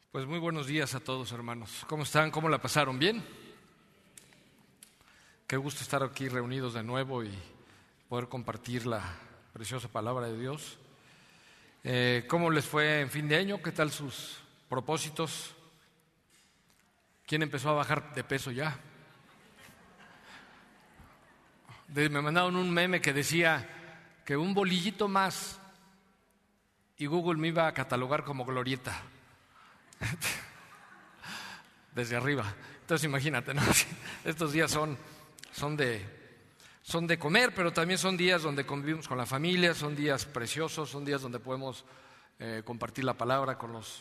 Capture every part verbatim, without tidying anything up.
Pues muy buenos días a todos, hermanos. ¿Cómo están? ¿Cómo la pasaron? ¿Bien? Qué gusto estar aquí reunidos de nuevo y poder compartir la preciosa palabra de Dios. Eh, ¿Cómo les fue en fin de año? ¿Qué tal sus propósitos? ¿Quién empezó a bajar de peso ya? De, me mandaron un meme que decía que un bolillito más y Google me iba a catalogar como glorieta. Desde arriba. Entonces imagínate, ¿no? Estos días son, son, de, son de comer, pero también son días donde convivimos con la familia, son días preciosos, son días donde podemos eh, compartir la palabra con, los,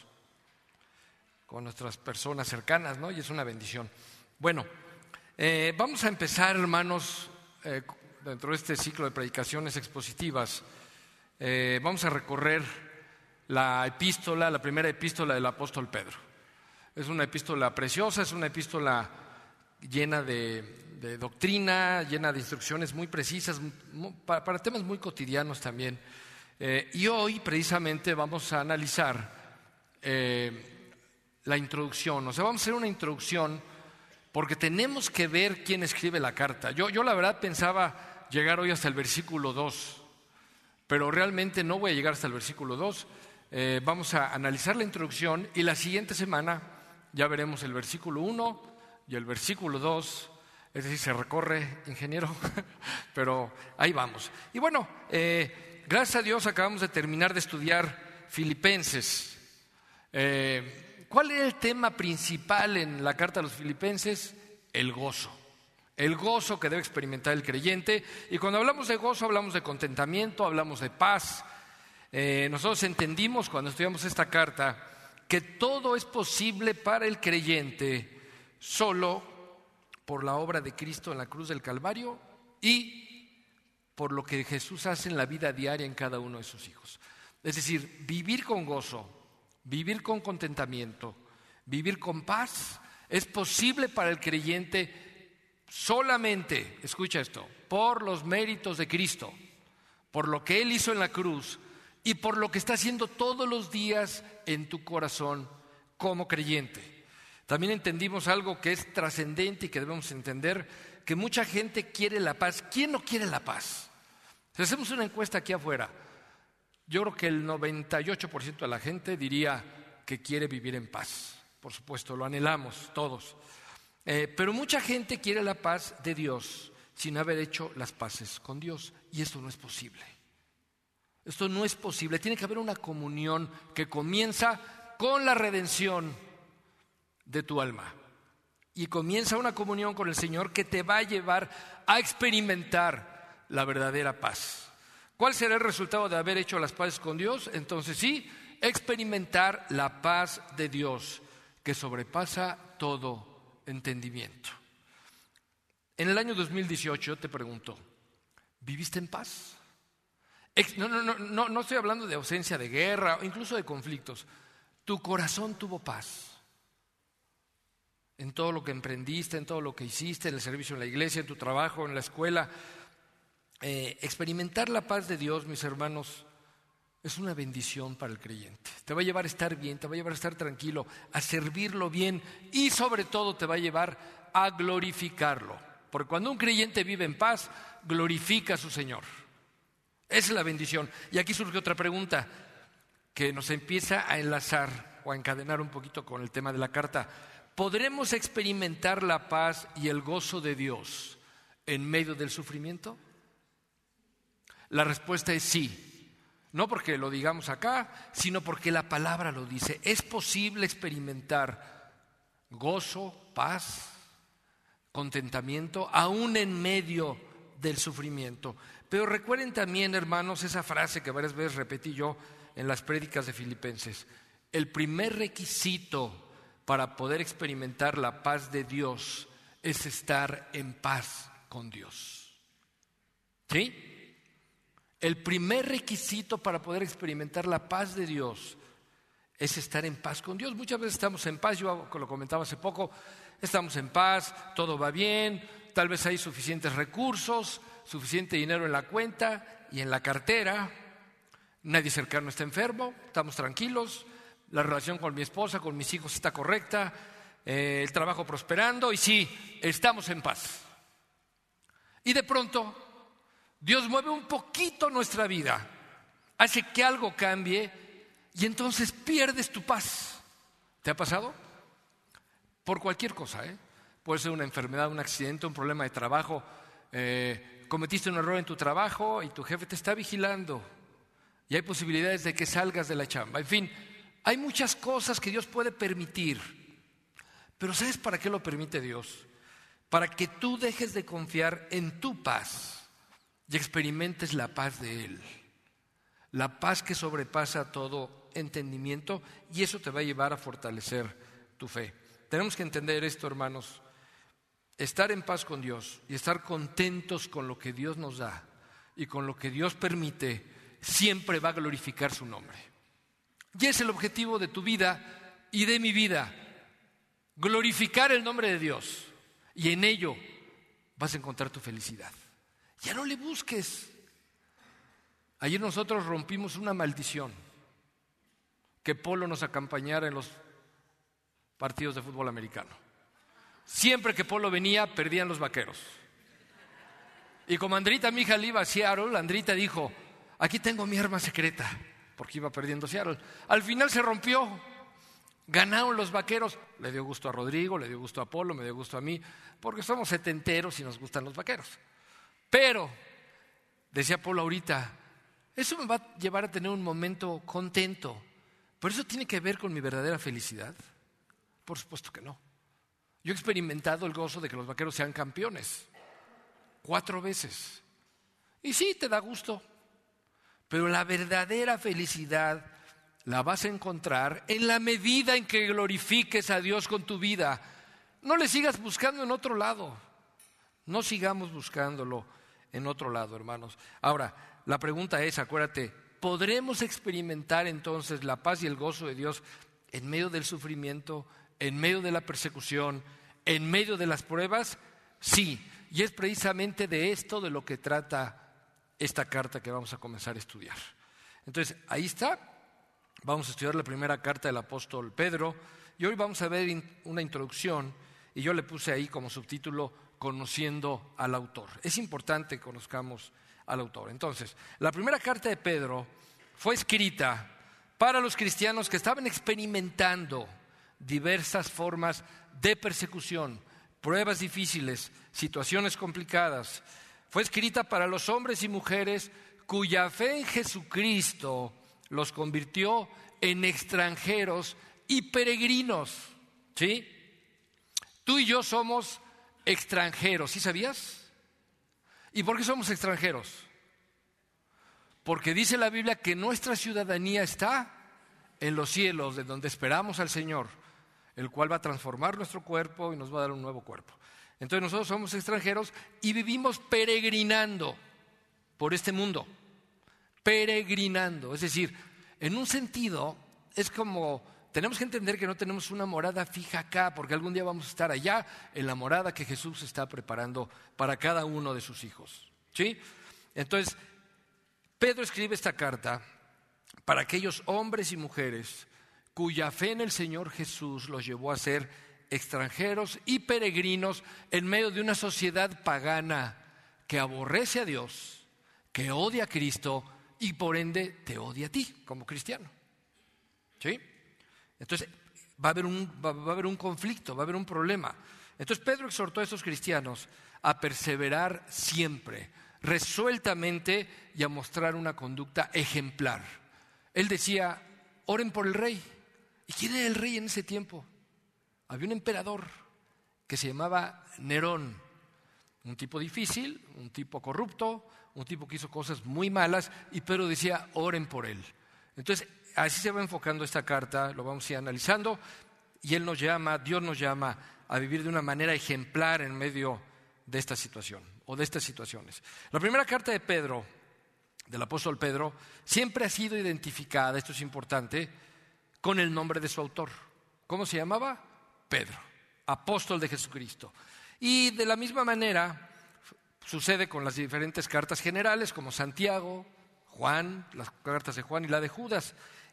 con nuestras personas cercanas, ¿no? Y es una bendición. Bueno, eh, vamos a empezar, hermanos, eh, dentro de este ciclo de predicaciones expositivas. Eh, vamos a recorrer la epístola, la primera epístola del apóstol Pedro. Es una epístola preciosa, es una epístola llena de, de doctrina, llena de instrucciones muy precisas, muy, para, para temas muy cotidianos también. Eh, y hoy precisamente vamos a analizar eh, la introducción. O sea, vamos a hacer una introducción porque tenemos que ver quién escribe la carta. Yo, yo la verdad pensaba llegar hoy hasta el versículo dos, pero realmente no voy a llegar hasta el versículo dos. Eh, vamos a analizar la introducción y la siguiente semana ya veremos el versículo uno y el versículo dos, es decir, se recorre, ingeniero, pero ahí vamos. Y bueno, eh, gracias a Dios acabamos de terminar de estudiar Filipenses. Eh, ¿Cuál era el tema principal en la carta a los Filipenses? El gozo. El gozo que debe experimentar el creyente. Y cuando hablamos de gozo hablamos de contentamiento, hablamos de paz. Eh, nosotros entendimos cuando estudiamos esta carta que todo es posible para el creyente solo por la obra de Cristo en la cruz del Calvario y por lo que Jesús hace en la vida diaria en cada uno de sus hijos. Es decir, vivir con gozo, vivir con contentamiento, vivir con paz es posible para el creyente solamente, escucha esto, por los méritos de Cristo, por lo que Él hizo en la cruz y por lo que está haciendo todos los días en tu corazón como creyente. También entendimos algo que es trascendente y que debemos entender, que mucha gente quiere la paz. ¿Quién no quiere la paz? Si hacemos una encuesta aquí afuera, yo creo que el noventa y ocho por ciento de la gente diría que quiere vivir en paz. Por supuesto, lo anhelamos todos. Eh, pero mucha gente quiere la paz de Dios sin haber hecho las paces con Dios, y eso no es posible. Esto no es posible, tiene que haber una comunión que comienza con la redención de tu alma. Y comienza una comunión con el Señor que te va a llevar a experimentar la verdadera paz. ¿Cuál será el resultado de haber hecho las paces con Dios? Entonces sí, experimentar la paz de Dios que sobrepasa todo entendimiento. En el año dos mil dieciocho te pregunto, ¿viviste en paz? No, no, no, no, no estoy hablando de ausencia de guerra o incluso de conflictos. Tu corazón tuvo paz en todo lo que emprendiste, en todo lo que hiciste, en el servicio en la iglesia, en tu trabajo, en la escuela. Eh, experimentar la paz de Dios, mis hermanos, es una bendición para el creyente. Te va a llevar a estar bien, te va a llevar a estar tranquilo, a servirlo bien y sobre todo te va a llevar a glorificarlo. Porque cuando un creyente vive en paz, glorifica a su Señor. Esa es la bendición. Y aquí surge otra pregunta que nos empieza a enlazar o a encadenar un poquito con el tema de la carta. ¿Podremos experimentar la paz y el gozo de Dios en medio del sufrimiento? La respuesta es sí. No porque lo digamos acá, sino porque la palabra lo dice. Es posible experimentar gozo, paz, contentamiento, aún en medio del sufrimiento. Pero recuerden también, hermanos, esa frase que varias veces repetí yo en las prédicas de Filipenses. El primer requisito para poder experimentar la paz de Dios es estar en paz con Dios. ¿Sí? El primer requisito para poder experimentar la paz de Dios es estar en paz con Dios. Muchas veces estamos en paz, yo lo comentaba hace poco, estamos en paz, todo va bien, tal vez hay suficientes recursos, suficiente dinero en la cuenta y en la cartera, nadie cercano está enfermo, estamos tranquilos, la relación con mi esposa, con mis hijos está correcta, eh, el trabajo prosperando y sí, estamos en paz. Y de pronto, Dios mueve un poquito nuestra vida, hace que algo cambie y entonces pierdes tu paz. ¿Te ha pasado? Por cualquier cosa, ¿eh? Puede ser una enfermedad, un accidente, un problema de trabajo, eh, cometiste un error en tu trabajo y tu jefe te está vigilando y hay posibilidades de que salgas de la chamba. En fin, hay muchas cosas que Dios puede permitir, pero ¿sabes para qué lo permite Dios? Para que tú dejes de confiar en tu paz y experimentes la paz de Él, la paz que sobrepasa todo entendimiento, y eso te va a llevar a fortalecer tu fe. Tenemos que entender esto, hermanos. Estar en paz con Dios y estar contentos con lo que Dios nos da y con lo que Dios permite siempre va a glorificar su nombre. Y es el objetivo de tu vida y de mi vida, glorificar el nombre de Dios, y en ello vas a encontrar tu felicidad. Ya no le busques. Ayer nosotros rompimos una maldición, que Polo nos acompañara en los partidos de fútbol americano. Siempre que Polo venía, perdían los Vaqueros. Y como Andrita, mi hija, le iba a Seattle, Andrita dijo, aquí tengo mi arma secreta, porque iba perdiendo Seattle. Al final se rompió, ganaron los Vaqueros. Le dio gusto a Rodrigo, le dio gusto a Polo, me dio gusto a mí, porque somos setenteros y nos gustan los Vaqueros. Pero, decía Polo ahorita, eso me va a llevar a tener un momento contento, pero eso tiene que ver con mi verdadera felicidad. Por supuesto que no. Yo he experimentado el gozo de que los Vaqueros sean campeones cuatro veces. Y sí, te da gusto, pero la verdadera felicidad la vas a encontrar en la medida en que glorifiques a Dios con tu vida. No le sigas buscando en otro lado. No sigamos buscándolo en otro lado, hermanos. Ahora, la pregunta es, acuérdate, ¿podremos experimentar entonces la paz y el gozo de Dios en medio del sufrimiento, en medio de la persecución, en medio de las pruebas? Sí, y es precisamente de esto de lo que trata esta carta que vamos a comenzar a estudiar. Entonces, ahí está, vamos a estudiar la primera carta del apóstol Pedro, y hoy vamos a ver una introducción, y yo le puse ahí como subtítulo, Conociendo al autor. Es importante que conozcamos al autor. Entonces, la primera carta de Pedro fue escrita para los cristianos que estaban experimentando diversas formas de persecución, pruebas difíciles, situaciones complicadas. Fue escrita para los hombres y mujeres cuya fe en Jesucristo los convirtió en extranjeros y peregrinos. ¿Sí? Tú y yo somos extranjeros, ¿sí sabías? ¿Y por qué somos extranjeros? Porque dice la Biblia que nuestra ciudadanía está en los cielos, de donde esperamos al Señor, el cual va a transformar nuestro cuerpo y nos va a dar un nuevo cuerpo. Entonces nosotros somos extranjeros y vivimos peregrinando por este mundo. Peregrinando, es decir, en un sentido es como, tenemos que entender que no tenemos una morada fija acá, porque algún día vamos a estar allá en la morada que Jesús está preparando para cada uno de sus hijos. ¿Sí? Entonces, Pedro escribe esta carta para aquellos hombres y mujeres cuya fe en el Señor Jesús los llevó a ser extranjeros y peregrinos en medio de una sociedad pagana que aborrece a Dios, que odia a Cristo y por ende te odia a ti como cristiano. ¿Sí? Entonces va a haber un, va, va a haber un conflicto, va a haber un problema. Entonces Pedro exhortó a estos cristianos a perseverar siempre, resueltamente, y a mostrar una conducta ejemplar. Él decía, oren por el rey. ¿Y quién era el rey en ese tiempo? Había un emperador que se llamaba Nerón, un tipo difícil, un tipo corrupto, un tipo que hizo cosas muy malas, y Pedro decía, oren por él. Entonces, así se va enfocando esta carta, lo vamos a ir analizando, y él nos llama, Dios nos llama a vivir de una manera ejemplar en medio de esta situación, o de estas situaciones. La primera carta de Pedro, del apóstol Pedro, siempre ha sido identificada, esto es importante, con el nombre de su autor. ¿Cómo se llamaba? Pedro, apóstol de Jesucristo. Y de la misma manera sucede con las diferentes cartas generales, como Santiago, Juan, las cartas de Juan y la de Judas.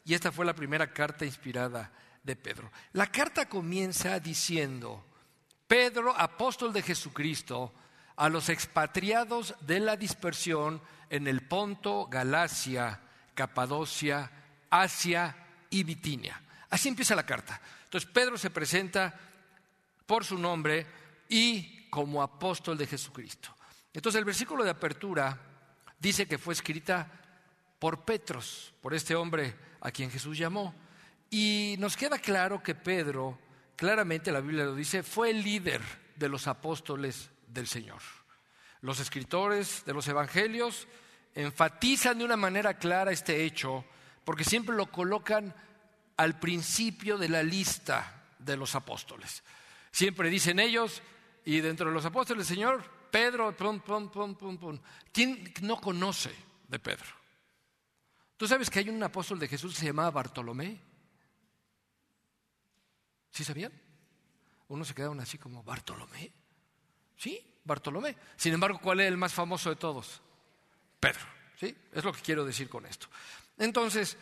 y esta fue la primera carta inspirada de Pedro. La carta comienza diciendo: Pedro, apóstol de Jesucristo, a los expatriados de la dispersión en el Ponto, Galacia, Capadocia, Asia y Bitinia. Así empieza la carta. Entonces Pedro se presenta por su nombre y como apóstol de Jesucristo. Entonces el versículo de apertura dice que fue escrita por Petros, por este hombre a quien Jesús llamó. Y nos queda claro que Pedro, claramente la Biblia lo dice, fue el líder de los apóstoles del Señor. Los escritores de los evangelios enfatizan de una manera clara este hecho porque siempre lo colocan al principio de la lista de los apóstoles. Siempre dicen ellos, y dentro de los apóstoles, Señor, Pedro, pum, pum, pum, pum, pum. ¿Quién no conoce de Pedro? ¿Tú sabes que hay un apóstol de Jesús que se llamaba Bartolomé? ¿Sí sabían? Uno se quedaron así como, ¿Bartolomé? Sí, Bartolomé. Sin embargo, ¿cuál es el más famoso de todos? Pedro. ¿Sí? Es lo que quiero decir con esto. Entonces,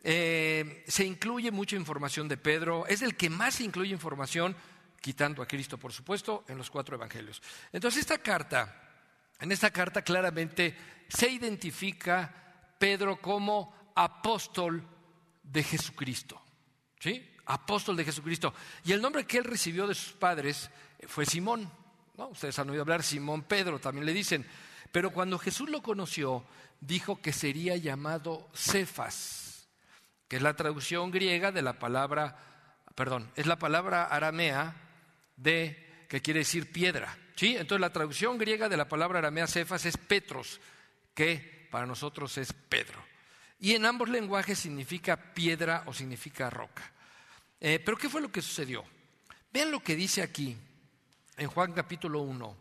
eh, se incluye mucha información de Pedro. Es el que más incluye información, quitando a Cristo, por supuesto, en los cuatro evangelios. Entonces, esta carta, en esta carta claramente se identifica Pedro como apóstol de Jesucristo. ¿Sí? Apóstol de Jesucristo. Y el nombre que él recibió de sus padres fue Simón, ¿no? Ustedes han oído hablar, Simón Pedro, también le dicen. Pero cuando Jesús lo conoció, dijo que sería llamado Cefas, que es la traducción griega de la palabra, perdón, es la palabra aramea de, que quiere decir piedra. ¿Sí? Entonces la traducción griega de la palabra aramea Cefas es Petros, que para nosotros es Pedro. Y en ambos lenguajes significa piedra o significa roca. Eh, pero ¿qué fue lo que sucedió? Vean lo que dice aquí en Juan capítulo uno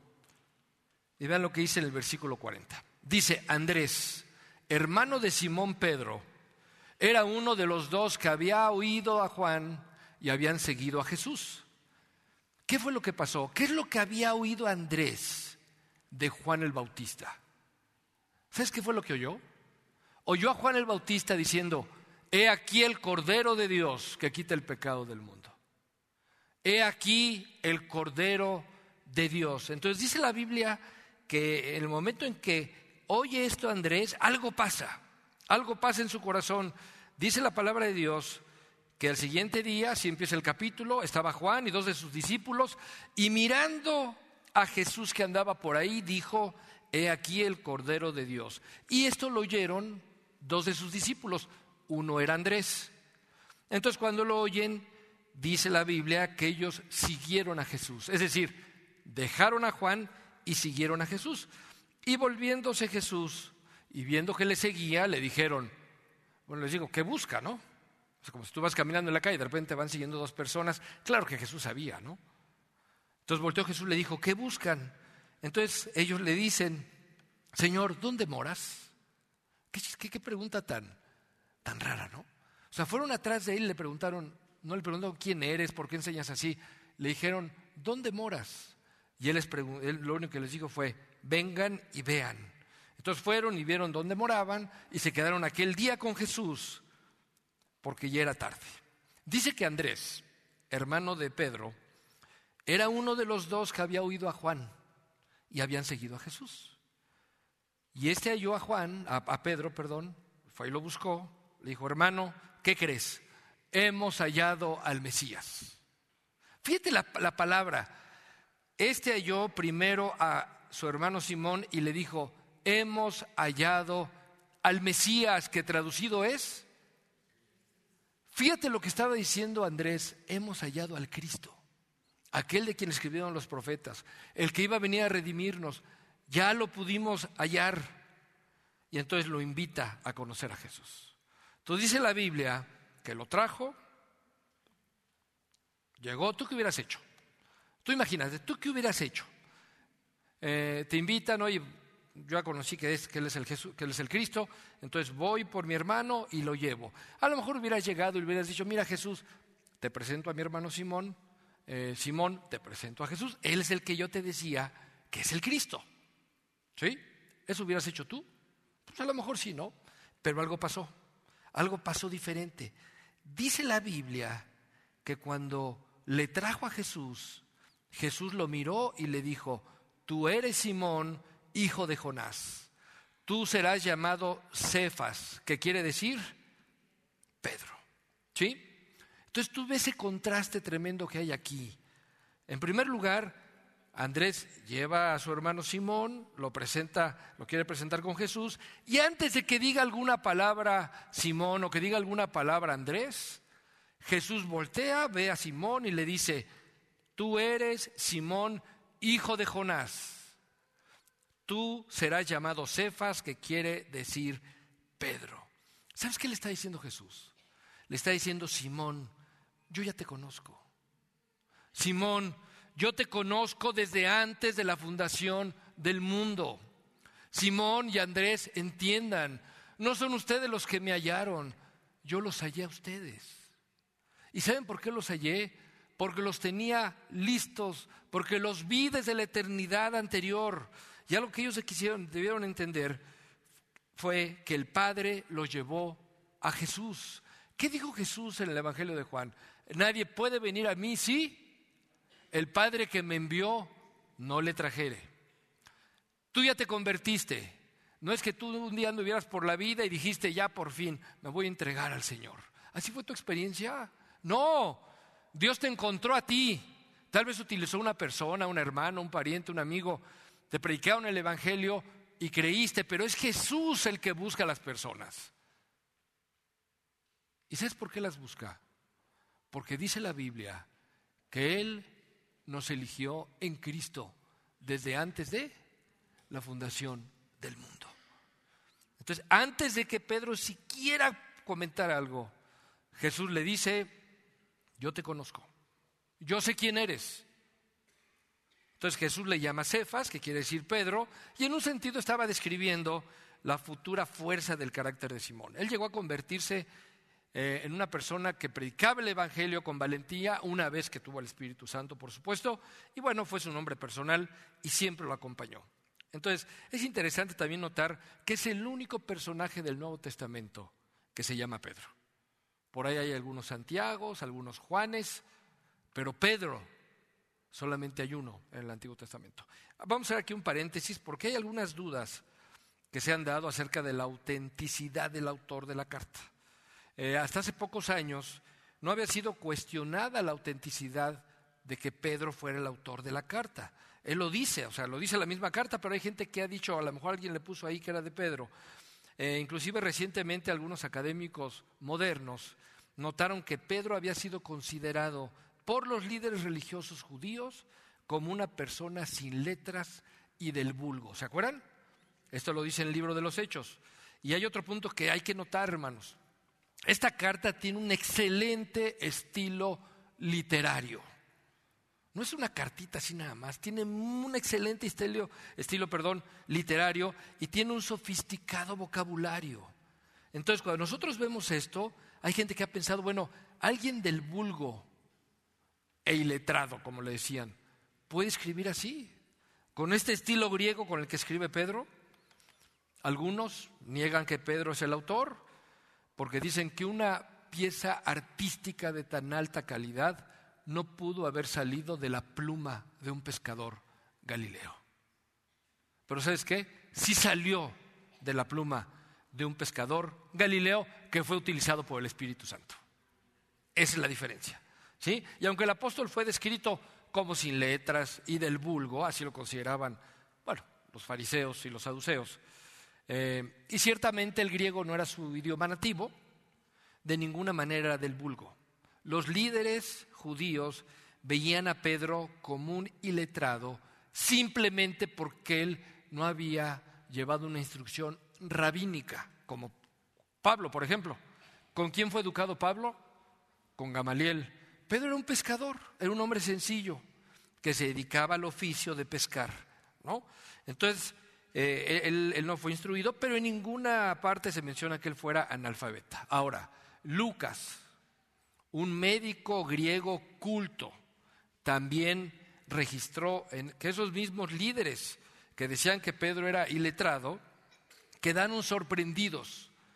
y vean lo que dice en el versículo cuarenta. Dice: Andrés, hermano de Simón Pedro, era uno de los dos que había oído a Juan y habían seguido a Jesús. ¿Qué fue lo que pasó? ¿Qué es lo que había oído Andrés de Juan el Bautista? ¿Sabes qué fue lo que oyó? Oyó a Juan el Bautista diciendo: he aquí el Cordero de Dios que quita el pecado del mundo. He aquí el Cordero de Dios. Entonces dice la Biblia que en el momento en que oye esto Andrés, algo pasa, algo pasa en su corazón. Dice la palabra de Dios que al siguiente día, así empieza el capítulo, estaba Juan y dos de sus discípulos, y mirando a Jesús que andaba por ahí, dijo: he aquí el Cordero de Dios. Y esto lo oyeron dos de sus discípulos, uno era Andrés. Entonces cuando lo oyen, dice la Biblia que ellos siguieron a Jesús, es decir, dejaron a Juan y siguieron a Jesús. Y volviéndose Jesús y viendo que le seguía, le dijeron, bueno, les digo, ¿qué busca, no? O sea, como si tú vas caminando en la calle y de repente van siguiendo dos personas. Claro que Jesús sabía, ¿no? Entonces volteó Jesús y le dijo, ¿qué buscan? Entonces ellos le dicen, Señor, ¿dónde moras? ¿Qué, qué, qué pregunta tan, tan rara, ¿no? O sea, fueron atrás de él y le preguntaron, no le preguntaron quién eres, por qué enseñas así. Le dijeron, ¿dónde moras? Y él, les pregun- él lo único que les dijo fue, vengan y vean. Entonces fueron y vieron dónde moraban y se quedaron aquel día con Jesús porque ya era tarde. Dice que Andrés, hermano de Pedro, era uno de los dos que había oído a Juan y habían seguido a Jesús. Y este halló a Juan, a, a Pedro, perdón, fue y lo buscó, le dijo, hermano, ¿qué crees? Hemos hallado al Mesías. Fíjate la, la palabra. Este halló primero a su hermano Simón y le dijo, hemos hallado al Mesías, que traducido es, fíjate lo que estaba diciendo Andrés, hemos hallado al Cristo, aquel de quien escribieron los profetas, el que iba a venir a redimirnos, ya lo pudimos hallar. Y entonces lo invita a conocer a Jesús. Entonces dice la Biblia que lo trajo, llegó, ¿tú qué hubieras hecho? Tú imagínate, ¿tú qué hubieras hecho? Eh, te invitan, oye, yo ya conocí que, es, que, él es el Jesús, que él es el Cristo, entonces voy por mi hermano y lo llevo. A lo mejor hubieras llegado y hubieras dicho, mira Jesús, te presento a mi hermano Simón, eh, Simón, te presento a Jesús, él es el que yo te decía que es el Cristo. ¿Sí? ¿Eso hubieras hecho tú? Pues a lo mejor sí, ¿no? Pero algo pasó. algo pasó diferente. Dice la Biblia que cuando le trajo a Jesús, Jesús lo miró y le dijo: tú eres Simón, hijo de Jonás. Tú serás llamado Cefas, que quiere decir Pedro. ¿Sí? Entonces tú ves ese contraste tremendo que hay aquí. En primer lugar, Andrés lleva a su hermano Simón, lo presenta, lo quiere presentar con Jesús, y antes de que diga alguna palabra Simón o que diga alguna palabra Andrés, Jesús voltea, ve a Simón y le dice: tú eres Simón, hijo de Jonás. Tú serás llamado Cefas, que quiere decir Pedro. ¿Sabes qué le está diciendo Jesús? Le está diciendo: Simón, yo ya te conozco. Simón, yo te conozco desde antes de la fundación del mundo. Simón y Andrés, entiendan, no son ustedes los que me hallaron, yo los hallé a ustedes. ¿Y saben por qué los hallé? Porque los tenía listos, porque los vi desde la eternidad anterior. Y algo que ellos quisieron, debieron entender fue que el Padre los llevó a Jesús. ¿Qué dijo Jesús en el Evangelio de Juan? Nadie puede venir a mí si el Padre que me envió no le trajere. Tú ya te convertiste. No es que tú un día anduvieras por la vida y dijiste: ya por fin me voy a entregar al Señor. ¿Así fue tu experiencia? No, Dios te encontró a ti. Tal vez utilizó una persona, un hermano, un pariente, un amigo. Te predicaron el Evangelio y creíste, pero es Jesús el que busca a las personas. ¿Y sabes por qué las busca? Porque dice la Biblia que Él nos eligió en Cristo desde antes de la fundación del mundo. Entonces, antes de que Pedro siquiera comentara algo, Jesús le dice: yo te conozco, yo sé quién eres. Entonces Jesús le llama Cefas, que quiere decir Pedro, y en un sentido estaba describiendo la futura fuerza del carácter de Simón. Él llegó a convertirse eh, en una persona que predicaba el Evangelio con valentía, una vez que tuvo el Espíritu Santo, por supuesto, y bueno, fue su nombre personal y siempre lo acompañó. Entonces, es interesante también notar que es el único personaje del Nuevo Testamento que se llama Pedro. Por ahí hay algunos Santiagos, algunos Juanes, pero Pedro solamente hay uno en el Antiguo Testamento. Vamos a hacer aquí un paréntesis porque hay algunas dudas que se han dado acerca de la autenticidad del autor de la carta. Eh, hasta hace pocos años no había sido cuestionada la autenticidad de que Pedro fuera el autor de la carta. Él lo dice, o sea, lo dice la misma carta, pero hay gente que ha dicho, a lo mejor alguien le puso ahí que era de Pedro. Eh, inclusive recientemente algunos académicos modernos notaron que Pedro había sido considerado por los líderes religiosos judíos como una persona sin letras y del vulgo. ¿Se acuerdan? Esto lo dice en el libro de los Hechos. Y hay otro punto que hay que notar, hermanos. Esta carta tiene un excelente estilo literario. No es una cartita así nada más, tiene un excelente estilo, estilo perdón, literario y tiene un sofisticado vocabulario. Entonces, cuando nosotros vemos esto, hay gente que ha pensado, bueno, alguien del vulgo e iletrado, como le decían, ¿puede escribir así? ¿Con este estilo griego con el que escribe Pedro? Algunos niegan que Pedro es el autor, porque dicen que una pieza artística de tan alta calidad no pudo haber salido de la pluma de un pescador galileo. Pero ¿sabes qué? Sí salió de la pluma de un pescador galileo que fue utilizado por el Espíritu Santo. Esa es la diferencia, ¿sí? Y aunque el apóstol fue descrito como sin letras y del vulgo, así lo consideraban, bueno, los fariseos y los saduceos, eh, y ciertamente el griego no era su idioma nativo, de ninguna manera era del vulgo. Los líderes judíos veían a Pedro como un iletrado simplemente porque él no había llevado una instrucción rabínica, como Pablo, por ejemplo. ¿Con quién fue educado Pablo? Con Gamaliel. Pedro era un pescador, era un hombre sencillo que se dedicaba al oficio de pescar, ¿no? Entonces, eh, él, él no fue instruido, pero en ninguna parte se menciona que él fuera analfabeta. Ahora, Lucas, un médico griego culto, también registró en que esos mismos líderes que decían que Pedro era iletrado quedaron sorprendidos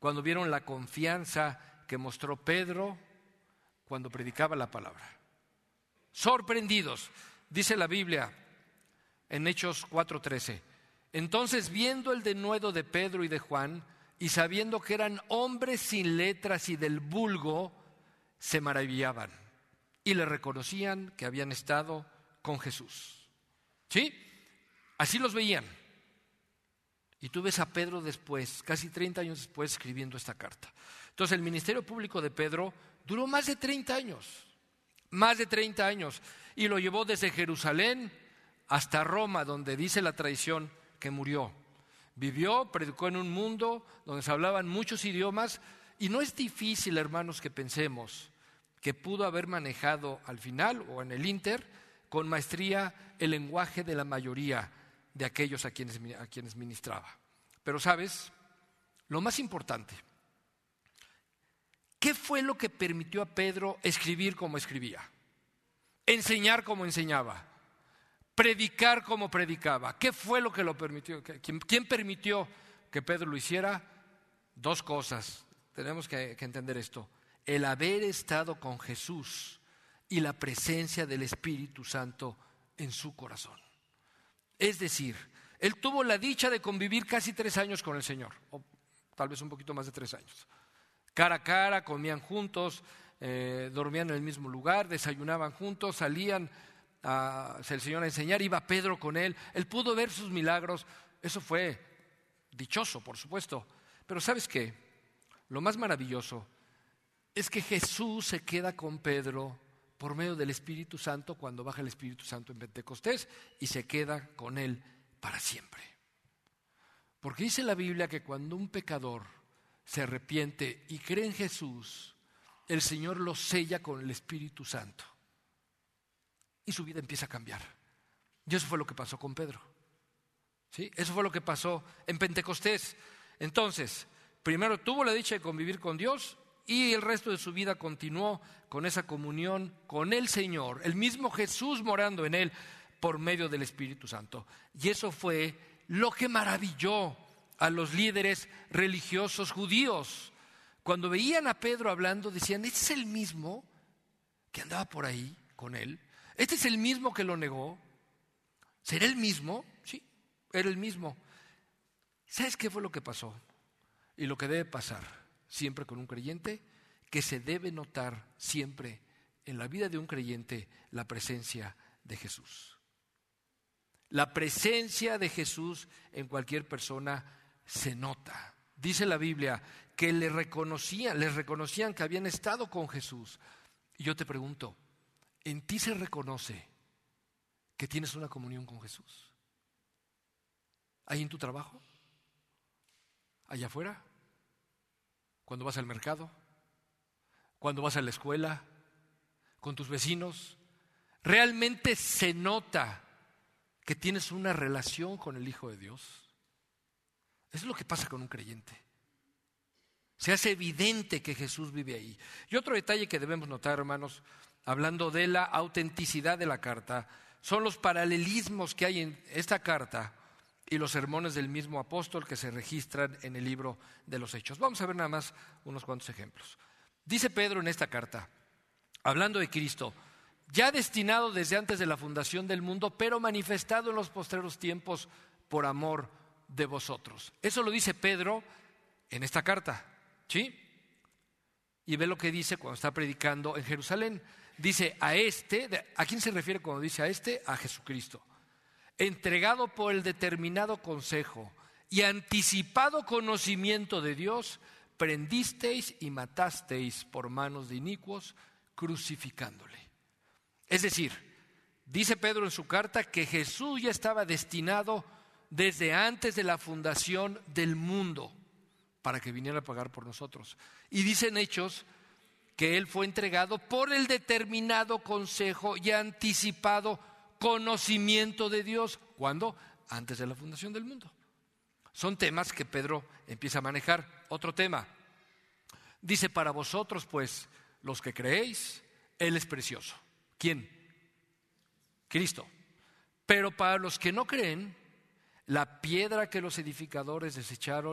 cuando vieron la confianza que mostró Pedro cuando predicaba la palabra. Sorprendidos, dice la Biblia en Hechos cuatro trece. Entonces, viendo el denuedo de Pedro y de Juan, y sabiendo que eran hombres sin letras y del vulgo, se maravillaban y le reconocían que habían estado con Jesús. ¿Sí? Así los veían. Y tú ves a Pedro después, casi treinta años después, escribiendo esta carta. Entonces, el ministerio público de Pedro duró más de treinta años. Más de treinta años. Y lo llevó desde Jerusalén hasta Roma, donde dice la tradición que murió. Vivió, predicó en un mundo donde se hablaban muchos idiomas. Y no es difícil, hermanos, que pensemos que pudo haber manejado al final o en el ínter con maestría el lenguaje de la mayoría de aquellos a quienes, a quienes ministraba. Pero ¿sabes? Lo más importante, ¿qué fue lo que permitió a Pedro escribir como escribía? Enseñar como enseñaba, predicar como predicaba. ¿Qué fue lo que lo permitió? ¿Quién, quién permitió que Pedro lo hiciera? Dos cosas, tenemos que, que entender esto. El haber estado con Jesús y la presencia del Espíritu Santo en su corazón. Es decir, él tuvo la dicha de convivir casi tres años con el Señor, o tal vez un poquito más de tres años. Cara a cara, comían juntos, eh, dormían en el mismo lugar, desayunaban juntos, salían a el Señor a enseñar, iba Pedro con él, él pudo ver sus milagros. Eso fue dichoso, por supuesto. Pero ¿sabes qué? Lo más maravilloso es que Jesús se queda con Pedro por medio del Espíritu Santo cuando baja el Espíritu Santo en Pentecostés y se queda con él para siempre. Porque dice la Biblia que cuando un pecador se arrepiente y cree en Jesús, el Señor lo sella con el Espíritu Santo y su vida empieza a cambiar. Y eso fue lo que pasó con Pedro. ¿Sí? Eso fue lo que pasó en Pentecostés. Entonces, primero tuvo la dicha de convivir con Dios y el resto de su vida continuó con esa comunión con el Señor, el mismo Jesús morando en él por medio del Espíritu Santo. Y eso fue lo que maravilló a los líderes religiosos judíos. Cuando veían a Pedro hablando, decían: ¿este es el mismo que andaba por ahí con él? ¿Este es el mismo que lo negó? ¿Será el mismo? Sí, era el mismo. ¿Sabes qué fue lo que pasó? Y lo que debe pasar siempre con un creyente, que se debe notar siempre en la vida de un creyente la presencia de Jesús. La presencia de Jesús en cualquier persona se nota. Dice la Biblia que le reconocían, les reconocían que habían estado con Jesús. Y yo te pregunto, ¿en ti se reconoce que tienes una comunión con Jesús? ¿Ahí en tu trabajo? ¿Allá afuera? ¿Cuando vas al mercado? ¿Cuando vas a la escuela? ¿Con tus vecinos? ¿Realmente se nota que tienes una relación con el Hijo de Dios? Eso es lo que pasa con un creyente. Se hace evidente que Jesús vive ahí. Y otro detalle que debemos notar, hermanos, hablando de la autenticidad de la carta, son los paralelismos que hay en esta carta y los sermones del mismo apóstol que se registran en el libro de los Hechos. Vamos a ver nada más unos cuantos ejemplos. Dice Pedro en esta carta, hablando de Cristo, ya destinado desde antes de la fundación del mundo, pero manifestado en los postreros tiempos por amor de vosotros. Eso lo dice Pedro en esta carta, ¿sí? Y ve lo que dice cuando está predicando en Jerusalén. Dice a este, ¿a quién se refiere cuando dice a este? A Jesucristo. Entregado por el determinado consejo y anticipado conocimiento de Dios, prendisteis y matasteis por manos de inicuos, crucificándole. Es decir, dice Pedro en su carta que Jesús ya estaba destinado desde antes de la fundación del mundo para que viniera a pagar por nosotros. Y dicen Hechos que Él fue entregado por el determinado consejo y anticipado conocimiento de Dios. ¿Cuándo? Antes de la fundación del mundo. Son temas que Pedro empieza a manejar. Otro tema. Dice, para vosotros pues, los que creéis, Él es precioso. ¿Quién? Cristo. Pero para los que no creen, la piedra que los edificadores desecharon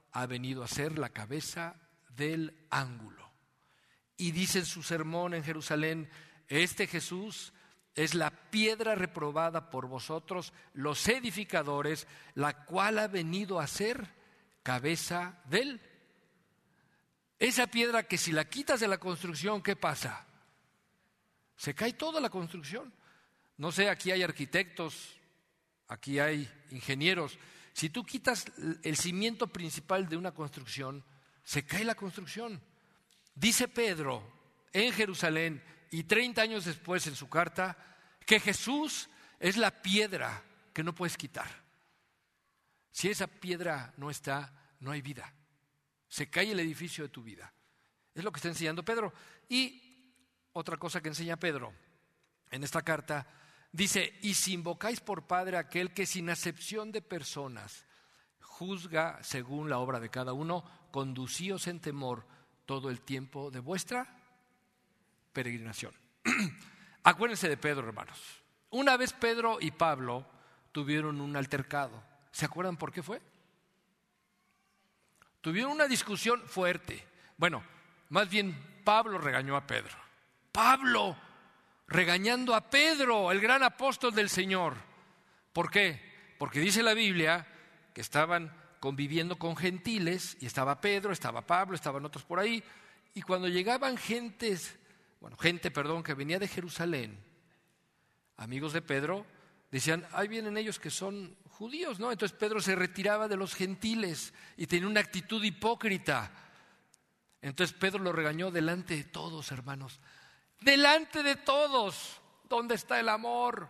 ha venido a ser la cabeza del ángulo. Y dice en su sermón en Jerusalén, este Jesús es la piedra reprobada por vosotros, los edificadores, la cual ha venido a ser cabeza del. Esa piedra que si la quitas de la construcción, ¿qué pasa? Se cae toda la construcción. No sé, aquí hay arquitectos, aquí hay ingenieros. Si tú quitas el cimiento principal de una construcción, se cae la construcción. Dice Pedro en Jerusalén y treinta años después en su carta que Jesús es la piedra que no puedes quitar. Si esa piedra no está, no hay vida. Se cae el edificio de tu vida. Es lo que está enseñando Pedro. Y otra cosa que enseña Pedro en esta carta, dice, y si invocáis por Padre a aquel que sin acepción de personas juzga según la obra de cada uno, conducíos en temor todo el tiempo de vuestra peregrinación. Acuérdense de Pedro, hermanos. Una vez Pedro y Pablo tuvieron un altercado. ¿Se acuerdan por qué fue? Tuvieron una discusión fuerte. Bueno, más bien Pablo regañó a Pedro. Pablo regañando a Pedro, el gran apóstol del Señor. ¿Por qué? Porque dice la Biblia que estaban conviviendo con gentiles y estaba Pedro, estaba Pablo, estaban otros por ahí, y cuando llegaban gentes, bueno, gente, perdón, que venía de Jerusalén, amigos de Pedro, decían, ahí vienen ellos que son judíos, ¿no? Entonces Pedro se retiraba de los gentiles y tenía una actitud hipócrita. Entonces Pedro lo regañó delante de todos, hermanos. Delante de todos. ¿Dónde está el amor?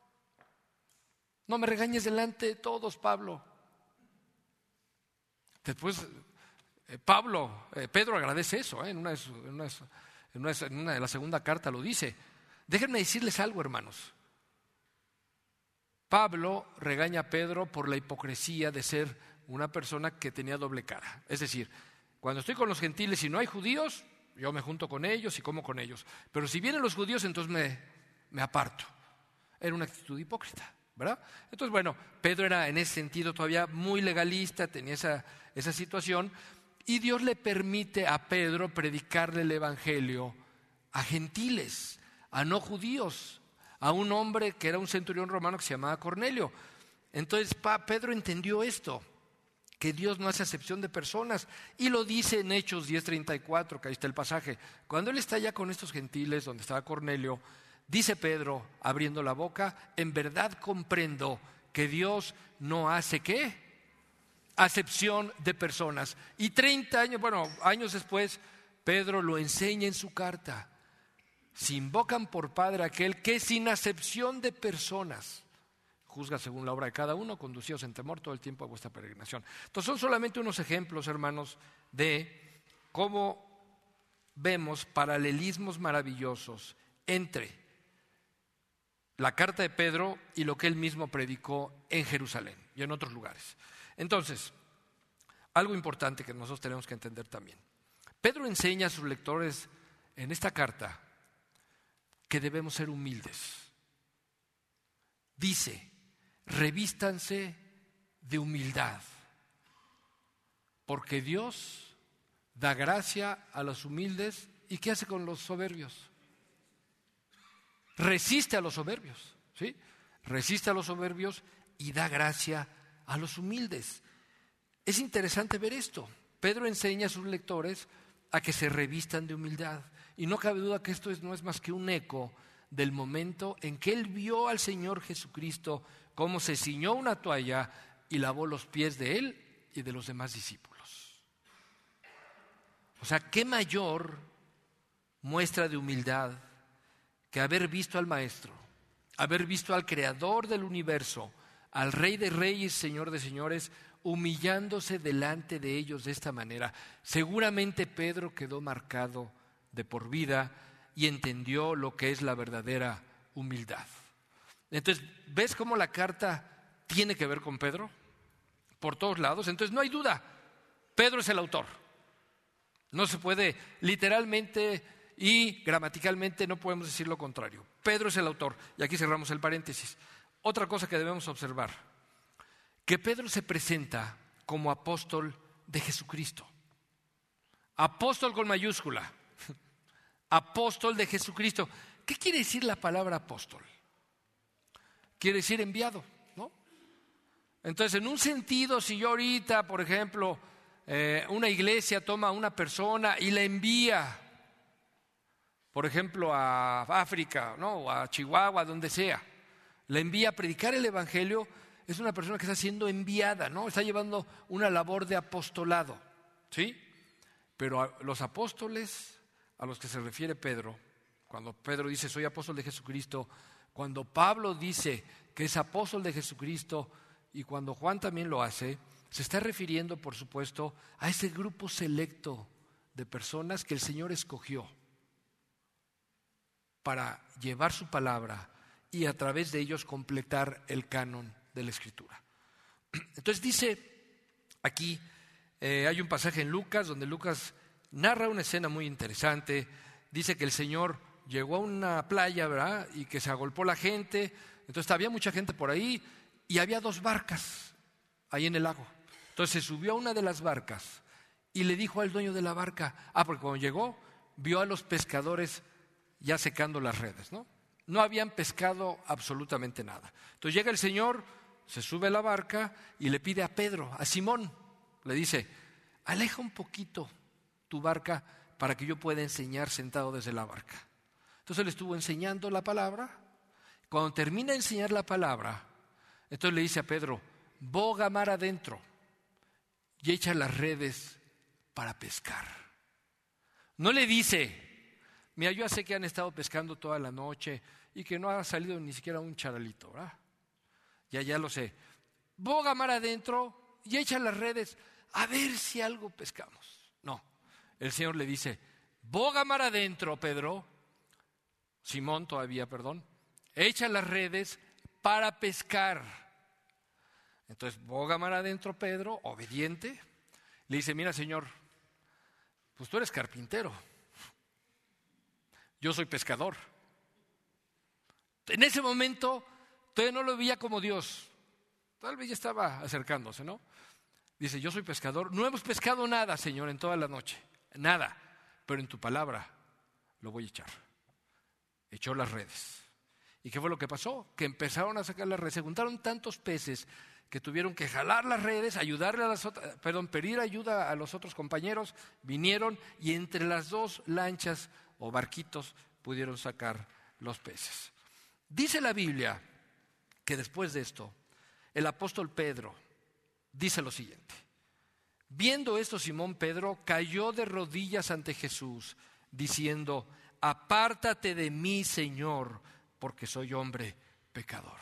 No me regañes delante de todos, Pablo. Después eh, Pablo, eh, Pedro agradece eso, ¿eh? en, una, en, una, en, una, en una de la segunda carta lo dice. Déjenme decirles algo, hermanos. Pablo regaña a Pedro por la hipocresía de ser una persona que tenía doble cara. Es decir, cuando estoy con los gentiles y no hay judíos, yo me junto con ellos y como con ellos. Pero si vienen los judíos, entonces me, me aparto. Era una actitud hipócrita, ¿verdad? Entonces, bueno, Pedro era en ese sentido todavía muy legalista, tenía esa, esa situación. Y Dios le permite a Pedro predicarle el evangelio a gentiles, a no judíos, a un hombre que era un centurión romano que se llamaba Cornelio. Entonces Pedro entendió esto, que Dios no hace acepción de personas, y lo dice en Hechos diez treinta y cuatro, que ahí está el pasaje. Cuando él está allá con estos gentiles, donde estaba Cornelio, dice Pedro, abriendo la boca, en verdad comprendo que Dios no hace ¿qué? Acepción de personas. Y treinta años, bueno, años después, Pedro lo enseña en su carta. Si invocan por Padre aquel que sin acepción de personas juzga según la obra de cada uno, conducíos en temor todo el tiempo de vuestra peregrinación. Entonces son solamente unos ejemplos, hermanos, de cómo vemos paralelismos maravillosos entre la carta de Pedro y lo que él mismo predicó en Jerusalén y en otros lugares. Entonces, algo importante que nosotros tenemos que entender también. Pedro enseña a sus lectores en esta carta que debemos ser humildes. Dice, revístanse de humildad, porque Dios da gracia a los humildes. ¿Y qué hace con los soberbios? Resiste a los soberbios, ¿sí? Resiste a los soberbios y da gracia a los humildes. Es interesante ver esto. Pedro enseña a sus lectores a que se revistan de humildad. Y no cabe duda que esto es, no es más que un eco del momento en que él vio al Señor Jesucristo cómo se ciñó una toalla y lavó los pies de él y de los demás discípulos. O sea, ¿qué mayor muestra de humildad que haber visto al Maestro, haber visto al Creador del universo, al Rey de Reyes, Señor de Señores, humillándose delante de ellos de esta manera? Seguramente Pedro quedó marcado de por vida y entendió lo que es la verdadera humildad. Entonces, ¿ves cómo la carta tiene que ver con Pedro? Por todos lados. Entonces, no hay duda, Pedro es el autor. No se puede literalmente y gramaticalmente, no podemos decir lo contrario. Pedro es el autor. Y aquí cerramos el paréntesis. Otra cosa que debemos observar, que Pedro se presenta como apóstol de Jesucristo. Apóstol con mayúscula. Apóstol de Jesucristo. ¿Qué quiere decir la palabra apóstol? Quiere decir enviado, ¿no? Entonces, en un sentido, si yo ahorita, por ejemplo, eh, una iglesia toma a una persona y la envía, por ejemplo, a África, ¿no? O a Chihuahua, donde sea, la envía a predicar el evangelio, es una persona que está siendo enviada, ¿no? Está llevando una labor de apostolado, ¿sí? Pero a los apóstoles a los que se refiere Pedro, cuando Pedro dice soy apóstol de Jesucristo, cuando Pablo dice que es apóstol de Jesucristo y cuando Juan también lo hace, se está refiriendo, por supuesto, a ese grupo selecto de personas que el Señor escogió para llevar su palabra y a través de ellos completar el canon de la Escritura. Entonces dice aquí, eh, hay un pasaje en Lucas donde Lucas narra una escena muy interesante. Dice que el Señor llegó a una playa, ¿verdad? Y que se agolpó la gente. Entonces había mucha gente por ahí y había dos barcas ahí en el lago. Entonces se subió a una de las barcas y le dijo al dueño de la barca, ah, porque cuando llegó vio a los pescadores ya secando las redes, ¿no? No habían pescado absolutamente nada. Entonces llega el Señor, se sube a la barca y le pide a Pedro, a Simón, le dice, aleja un poquito tu barca para que yo pueda enseñar sentado desde la barca. Entonces le estuvo enseñando la palabra. Cuando termina de enseñar la palabra, entonces le dice a Pedro, boga mar adentro y echa las redes para pescar. No le dice, mira, yo sé que han estado pescando toda la noche y que no ha salido ni siquiera un charalito, ¿verdad? Ya, ya lo sé. Boga mar adentro y echa las redes a ver si algo pescamos. No, el Señor le dice, boga mar adentro, Pedro, Simón todavía, perdón, echa las redes para pescar. Entonces, boga mar adentro, Pedro, obediente, le dice, mira, Señor, pues tú eres carpintero, yo soy pescador. En ese momento, todavía no lo veía como Dios, tal vez ya estaba acercándose, ¿no? Dice, yo soy pescador, no hemos pescado nada, Señor, en toda la noche, nada, pero en tu palabra lo voy a echar. Echó las redes. ¿Y qué fue lo que pasó? Que empezaron a sacar las redes, se juntaron tantos peces que tuvieron que jalar las redes, ayudarle a las otras, perdón, pedir ayuda a los otros compañeros, vinieron y entre las dos lanchas o barquitos pudieron sacar los peces. Dice la Biblia que después de esto, el apóstol Pedro dice lo siguiente: viendo esto, Simón Pedro cayó de rodillas ante Jesús, diciendo, apártate de mí, Señor, porque soy hombre pecador.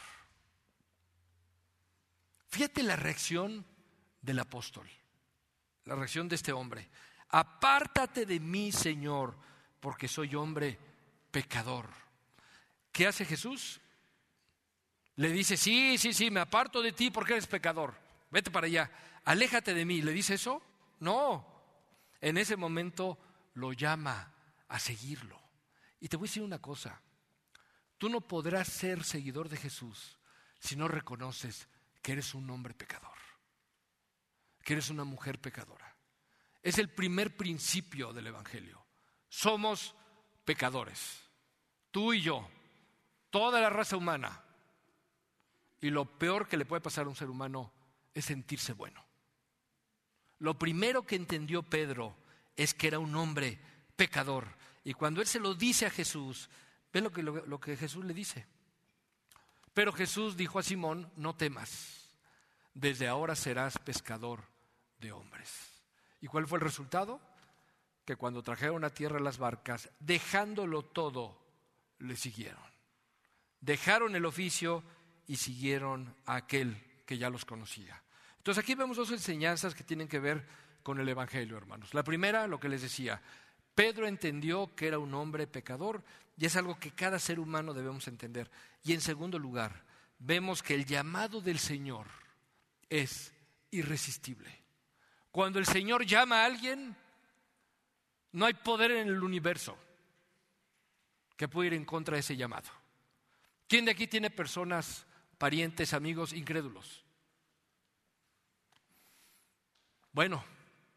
Fíjate la reacción del apóstol, la reacción de este hombre. Apártate de mí, Señor, porque soy hombre pecador. ¿Qué hace Jesús? Le dice, sí, sí, sí, me aparto de ti porque eres pecador. Vete para allá, aléjate de mí. ¿Le dice eso? No. En ese momento lo llama a seguirlo. Y te voy a decir una cosa. Tú no podrás ser seguidor de Jesús si no reconoces que eres un hombre pecador, que eres una mujer pecadora. Es el primer principio del Evangelio. Somos pecadores, tú y yo, toda la raza humana. Y lo peor que le puede pasar a un ser humano es sentirse bueno. Lo primero que entendió Pedro es que era un hombre pecador. Y cuando él se lo dice a Jesús, ve lo que, lo, lo que Jesús le dice. Pero Jesús dijo a Simón, no temas, desde ahora serás pescador de hombres. ¿Y cuál fue el resultado? Que cuando trajeron a tierra las barcas, dejándolo todo, le siguieron. Dejaron el oficio y siguieron a aquel que ya los conocía. Entonces aquí vemos dos enseñanzas que tienen que ver con el Evangelio, hermanos. La primera, lo que les decía, Pedro entendió que era un hombre pecador y es algo que cada ser humano debemos entender. Y en segundo lugar, vemos que el llamado del Señor es irresistible. Cuando el Señor llama a alguien, no hay poder en el universo que pueda ir en contra de ese llamado. ¿Quién de aquí tiene personas, parientes, amigos incrédulos? Bueno,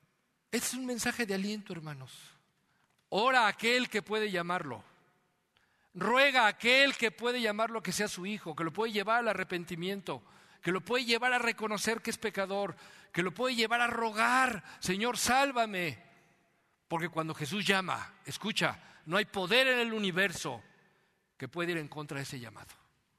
Es un mensaje de aliento, hermanos. Ora a aquel que puede llamarlo. Ruega a aquel que puede llamarlo que sea su hijo, que lo puede llevar al arrepentimiento, que lo puede llevar a reconocer que es pecador, que lo puede llevar a rogar, Señor, sálvame. Porque cuando Jesús llama, escucha, no hay poder en el universo que pueda ir en contra de ese llamado.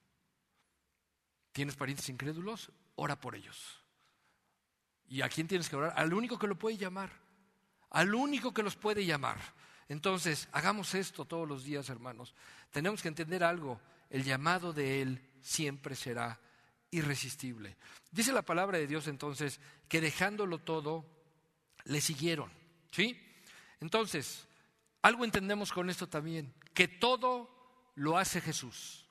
¿Tienes parientes incrédulos? Ora por ellos. ¿Y a quién tienes que orar? Al único que lo puede llamar, al único que los puede llamar. Entonces, hagamos esto todos los días, hermanos. Tenemos que entender algo, el llamado de Él siempre será irresistible. Dice la palabra de Dios entonces que dejándolo todo, le siguieron, ¿sí? Entonces, algo entendemos con esto también, que todo lo hace Jesús.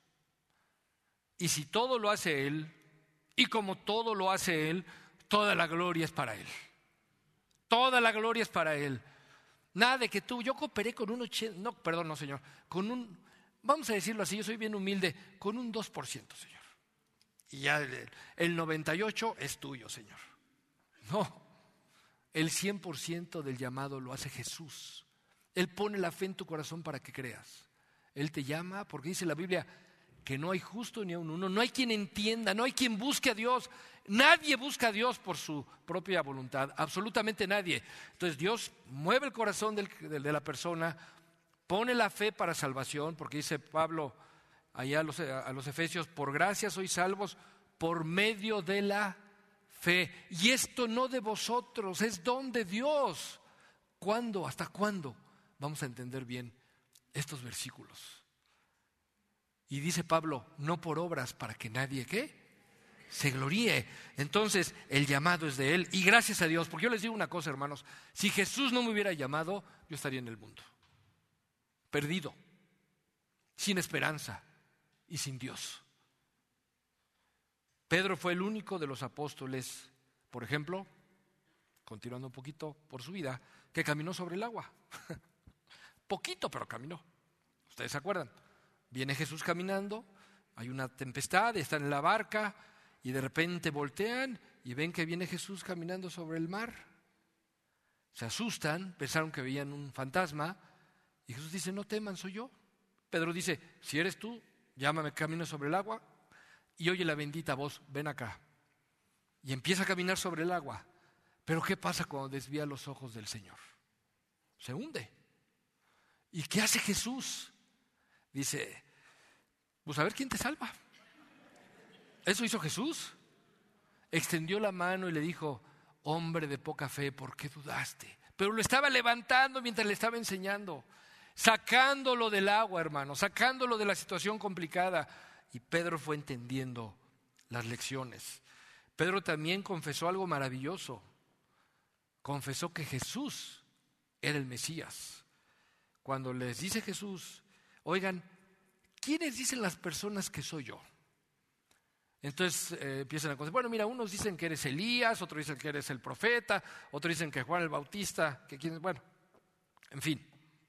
Y si todo lo hace Él, y como todo lo hace Él, toda la gloria es para Él. Toda la gloria es para Él. Nada de que tú, yo cooperé con un ochenta, no, perdón, no señor, con un, vamos a decirlo así, yo soy bien humilde, con un dos por ciento, señor. Y ya el, el noventa y ocho por ciento es tuyo, señor. No, el cien por ciento del llamado lo hace Jesús. Él pone la fe en tu corazón para que creas. Él te llama porque dice la Biblia que no hay justo ni aun uno, no hay quien entienda, no hay quien busque a Dios. Nadie busca a Dios por su propia voluntad, absolutamente nadie. Entonces Dios mueve el corazón del, de la persona, pone la fe para salvación, porque dice Pablo allá a los, a los Efesios, por gracia sois salvos por medio de la fe. Y esto no de vosotros, es don de Dios. ¿Cuándo? ¿Hasta cuándo vamos a entender bien estos versículos? Y dice Pablo, no por obras para que nadie, ¿qué? Se gloríe. Entonces el llamado es de Él y gracias a Dios, porque yo les digo una cosa, hermanos, si Jesús no me hubiera llamado, yo estaría en el mundo, perdido, sin esperanza y sin Dios. Pedro fue el único de los apóstoles, por ejemplo, continuando un poquito por su vida, que caminó sobre el agua. Poquito, pero caminó. ¿Ustedes se acuerdan? Viene Jesús caminando, hay una tempestad, están en la barca y de repente voltean y ven que viene Jesús caminando sobre el mar. Se asustan, pensaron que veían un fantasma y Jesús dice, no teman, soy yo. Pedro dice, si eres tú, llámame, camino sobre el agua. Y oye la bendita voz, ven acá. Y empieza a caminar sobre el agua. Pero ¿qué pasa cuando desvía los ojos del Señor? Se hunde. ¿Y qué hace Jesús? Dice, pues a ver quién te salva. Eso hizo Jesús. Extendió la mano y le dijo, hombre de poca fe, ¿por qué dudaste? Pero lo estaba levantando mientras le estaba enseñando, sacándolo del agua, hermano, sacándolo de la situación complicada. Y Pedro fue entendiendo las lecciones. Pedro también confesó algo maravilloso. Confesó que Jesús era el Mesías. Cuando les dice Jesús, oigan, ¿quiénes dicen las personas que soy yo? Entonces eh, empiezan a contar, bueno, mira, unos dicen que eres Elías, otros dicen que eres el profeta, otros dicen que Juan el Bautista, que quién, bueno, en fin.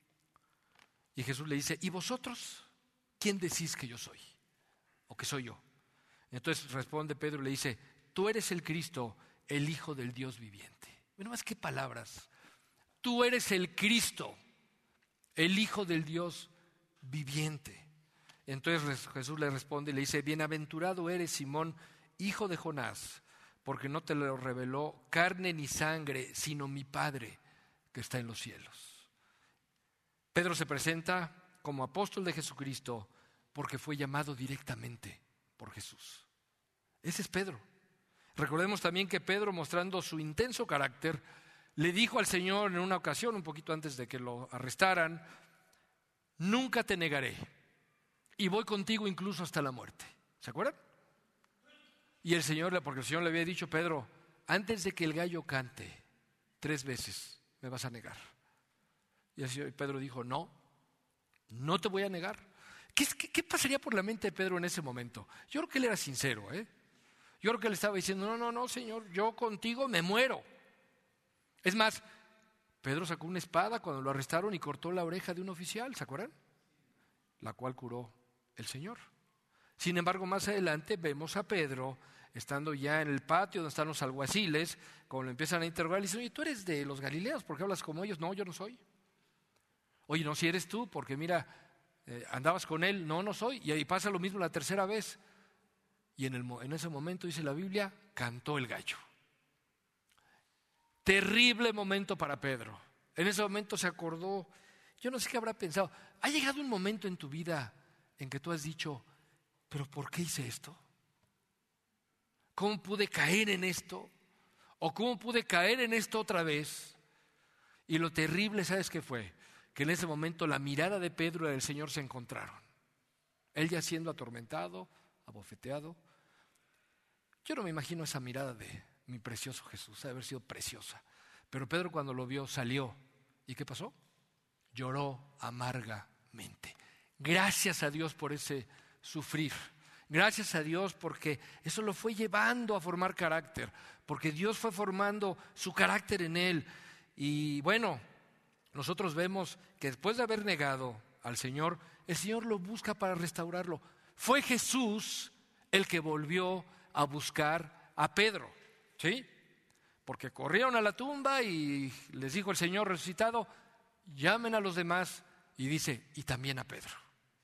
Y Jesús le dice, ¿y vosotros quién decís que yo soy? ¿O que soy yo? Entonces responde Pedro y le dice, tú eres el Cristo, el Hijo del Dios viviente. Bueno, más que palabras. Tú eres el Cristo, el Hijo del Dios viviente. Entonces Jesús le responde y le dice, bienaventurado eres Simón, hijo de Jonás, porque no te lo reveló carne ni sangre, sino mi Padre que está en los cielos. Pedro se presenta como apóstol de Jesucristo porque fue llamado directamente por Jesús. Ese es Pedro. Recordemos también que Pedro, mostrando su intenso carácter, le dijo al Señor en una ocasión, un poquito antes de que lo arrestaran, nunca te negaré y voy contigo incluso hasta la muerte. ¿Se acuerdan? Y el Señor, porque el Señor le había dicho, Pedro, antes de que el gallo cante, tres veces me vas a negar. Y el Señor, Pedro dijo, no, no te voy a negar. ¿Qué, qué, ¿Qué pasaría por la mente de Pedro en ese momento? Yo creo que él era sincero, ¿eh? Yo creo que él estaba diciendo, no, no, no, Señor, yo contigo me muero. Es más, Pedro sacó una espada cuando lo arrestaron y cortó la oreja de un oficial, ¿se acuerdan? La cual curó el Señor. Sin embargo, más adelante vemos a Pedro estando ya en el patio donde están los alguaciles, cuando lo empiezan a interrogar, le dicen, oye, ¿tú eres de los Galileos? ¿Por qué hablas como ellos? No, yo no soy. Oye, no, si eres tú, porque mira, eh, andabas con él. No, no soy. Y ahí pasa lo mismo la tercera vez. Y en, el, en ese momento, dice la Biblia, cantó el gallo. Terrible momento para Pedro. En ese momento se acordó, yo no sé qué habrá pensado. ¿Ha llegado un momento en tu vida en que tú has dicho, pero ¿por qué hice esto? ¿Cómo pude caer en esto? ¿O cómo pude caer en esto otra vez? Y lo terrible, ¿sabes qué fue? Que en ese momento la mirada de Pedro y del Señor se encontraron. Él ya siendo atormentado, abofeteado. Yo no me imagino esa mirada de mi precioso Jesús, debe haber sido preciosa. Pero Pedro cuando lo vio salió. ¿Y qué pasó? Lloró amargamente. Gracias a Dios por ese sufrir. Gracias a Dios porque eso lo fue llevando a formar carácter. Porque Dios fue formando su carácter en él. Y bueno, nosotros vemos que después de haber negado al Señor, el Señor lo busca para restaurarlo. Fue Jesús el que volvió a buscar a Pedro, ¿sí? Porque corrieron a la tumba y les dijo el Señor resucitado, llamen a los demás, y dice, y también a Pedro.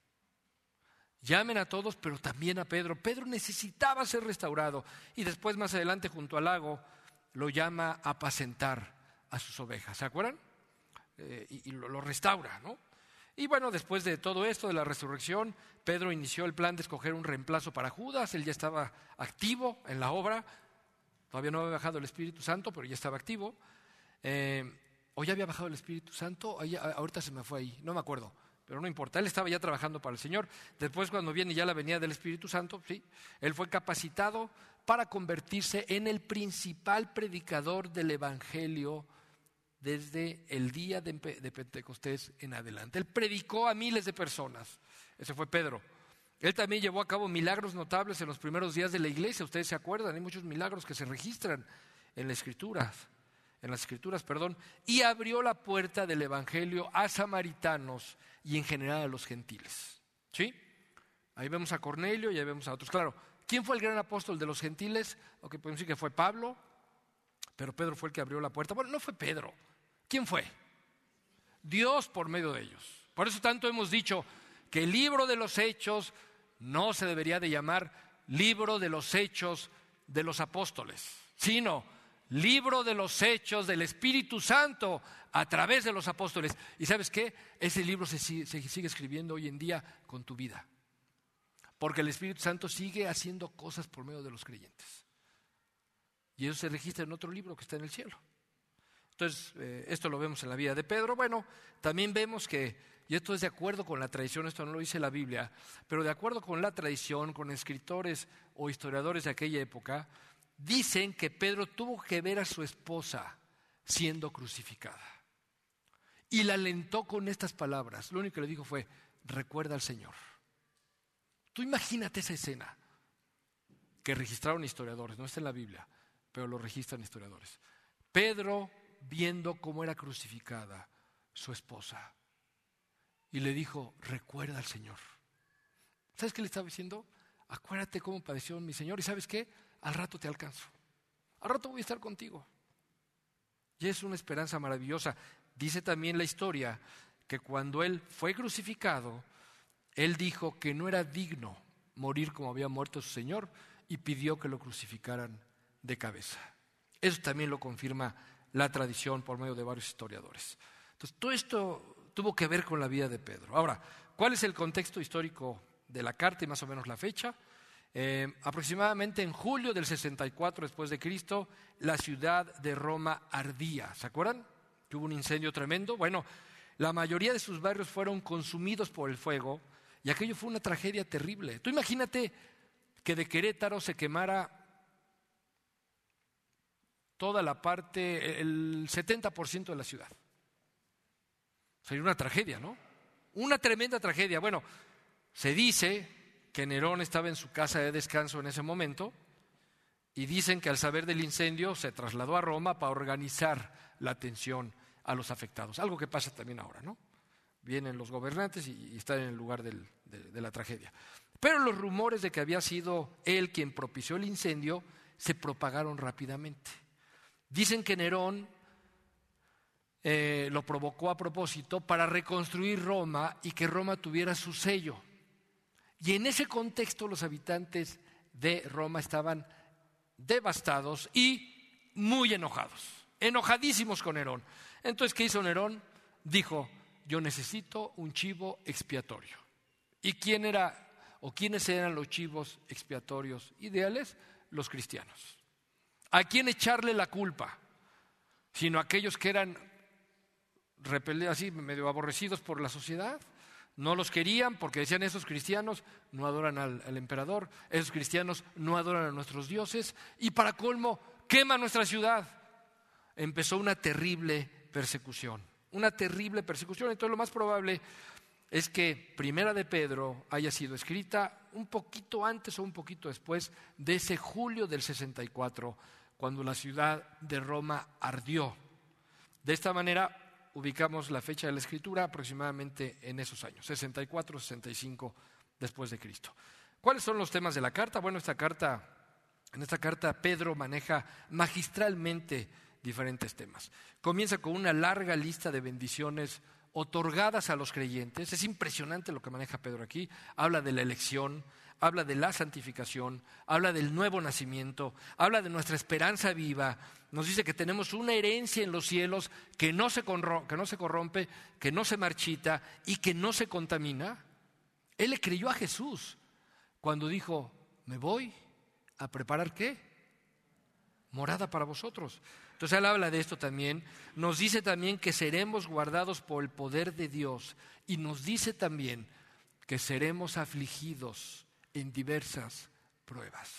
Llamen a todos, pero también a Pedro. Pedro necesitaba ser restaurado. Y después, más adelante, junto al lago, lo llama a apacentar a sus ovejas. ¿Se acuerdan? Eh, y, y lo, lo restaura, ¿no? Y bueno, después de todo esto, de la resurrección, Pedro inició el plan de escoger un reemplazo para Judas. Él ya estaba activo en la obra. Todavía no había bajado el Espíritu Santo, pero ya estaba activo. Eh, ¿O ya había bajado el Espíritu Santo? Ahí, ahorita se me fue ahí, no me acuerdo. Pero no importa, él estaba ya trabajando para el Señor. Después, cuando viene ya la venida del Espíritu Santo, sí, él fue capacitado para convertirse en el principal predicador del Evangelio desde el día de Pentecostés en adelante. Él predicó a miles de personas. Ese fue Pedro. Él también llevó a cabo milagros notables en los primeros días de la iglesia. Ustedes se acuerdan, hay muchos milagros que se registran en las escrituras, en las escrituras, perdón, y abrió la puerta del Evangelio a samaritanos y en general a los gentiles. ¿Sí? Ahí vemos a Cornelio y ahí vemos a otros. Claro, ¿quién fue el gran apóstol de los gentiles? Ok, podemos decir que fue Pablo, pero Pedro fue el que abrió la puerta. Bueno, no fue Pedro. ¿Quién fue? Dios por medio de ellos. Por eso tanto hemos dicho que el libro de los Hechos no se debería de llamar libro de los Hechos de los apóstoles, sino libro de los Hechos del Espíritu Santo a través de los apóstoles. ¿Y sabes qué? Ese libro se sigue, se sigue escribiendo hoy en día con tu vida, porque el Espíritu Santo sigue haciendo cosas por medio de los creyentes. Y eso se registra en otro libro que está en el cielo. Entonces, eh, esto lo vemos en la vida de Pedro. Bueno, también vemos que, y esto es de acuerdo con la tradición, esto no lo dice la Biblia, pero de acuerdo con la tradición, con escritores o historiadores de aquella época, dicen que Pedro tuvo que ver a su esposa siendo crucificada. Y la alentó con estas palabras. Lo único que le dijo fue, recuerda al Señor. Tú imagínate esa escena que registraron historiadores, no está en la Biblia, pero lo registran historiadores. Pedro viendo cómo era crucificada su esposa y le dijo, recuerda al Señor. ¿Sabes qué le estaba diciendo? Acuérdate cómo padeció mi Señor y ¿sabes qué? Al rato te alcanzo, al rato voy a estar contigo. Y es una esperanza maravillosa. Dice también la historia que cuando él fue crucificado, él dijo que no era digno morir como había muerto su Señor y pidió que lo crucificaran de cabeza. Eso también lo confirma la tradición por medio de varios historiadores. Entonces, todo esto tuvo que ver con la vida de Pedro. Ahora, ¿cuál es el contexto histórico de la carta y más o menos la fecha? Eh, aproximadamente en julio del sesenta y cuatro después de Cristo, la ciudad de Roma ardía. ¿Se acuerdan? Que hubo un incendio tremendo. Bueno, la mayoría de sus barrios fueron consumidos por el fuego y aquello fue una tragedia terrible. Tú imagínate que de Querétaro se quemara toda la parte, el setenta por ciento de la ciudad. Sería una tragedia, ¿no? Una tremenda tragedia. Bueno, se dice que Nerón estaba en su casa de descanso en ese momento y dicen que al saber del incendio se trasladó a Roma para organizar la atención a los afectados. Algo que pasa también ahora, ¿no? Vienen los gobernantes y, y están en el lugar del, de, de la tragedia. Pero los rumores de que había sido él quien propició el incendio se propagaron rápidamente. Dicen que Nerón eh, lo provocó a propósito para reconstruir Roma y que Roma tuviera su sello. Y en ese contexto los habitantes de Roma estaban devastados y muy enojados, enojadísimos con Nerón. Entonces, ¿qué hizo Nerón? Dijo: yo necesito un chivo expiatorio. ¿Y quién era o quiénes eran los chivos expiatorios ideales? Los cristianos. ¿A quién echarle la culpa? Sino a aquellos que eran repelidos, así medio aborrecidos por la sociedad. No los querían porque decían: esos cristianos no adoran al, al emperador, esos cristianos no adoran a nuestros dioses, y para colmo queman nuestra ciudad. Empezó una terrible persecución, una terrible persecución. Entonces lo más probable es que Primera de Pedro haya sido escrita un poquito antes o un poquito después de ese julio del sesenta y cuatro, cuando la ciudad de Roma ardió. De esta manera ubicamos la fecha de la escritura aproximadamente en esos años, sesenta y cuatro, sesenta y cinco después de Cristo. ¿Cuáles son los temas de la carta? Bueno, esta carta, en esta carta Pedro maneja magistralmente diferentes temas. Comienza con una larga lista de bendiciones otorgadas a los creyentes. Es impresionante lo que maneja Pedro aquí. Habla de la elección, habla de la santificación, habla del nuevo nacimiento, habla de nuestra esperanza viva. Nos dice que tenemos una herencia en los cielos que no se corrompe, que no se corrompe, que no se marchita y que no se contamina. Él le creyó a Jesús cuando dijo: me voy a preparar ¿qué? Morada para vosotros. Entonces él habla de esto también. Nos dice también que seremos guardados por el poder de Dios, y nos dice también que seremos afligidos en diversas pruebas.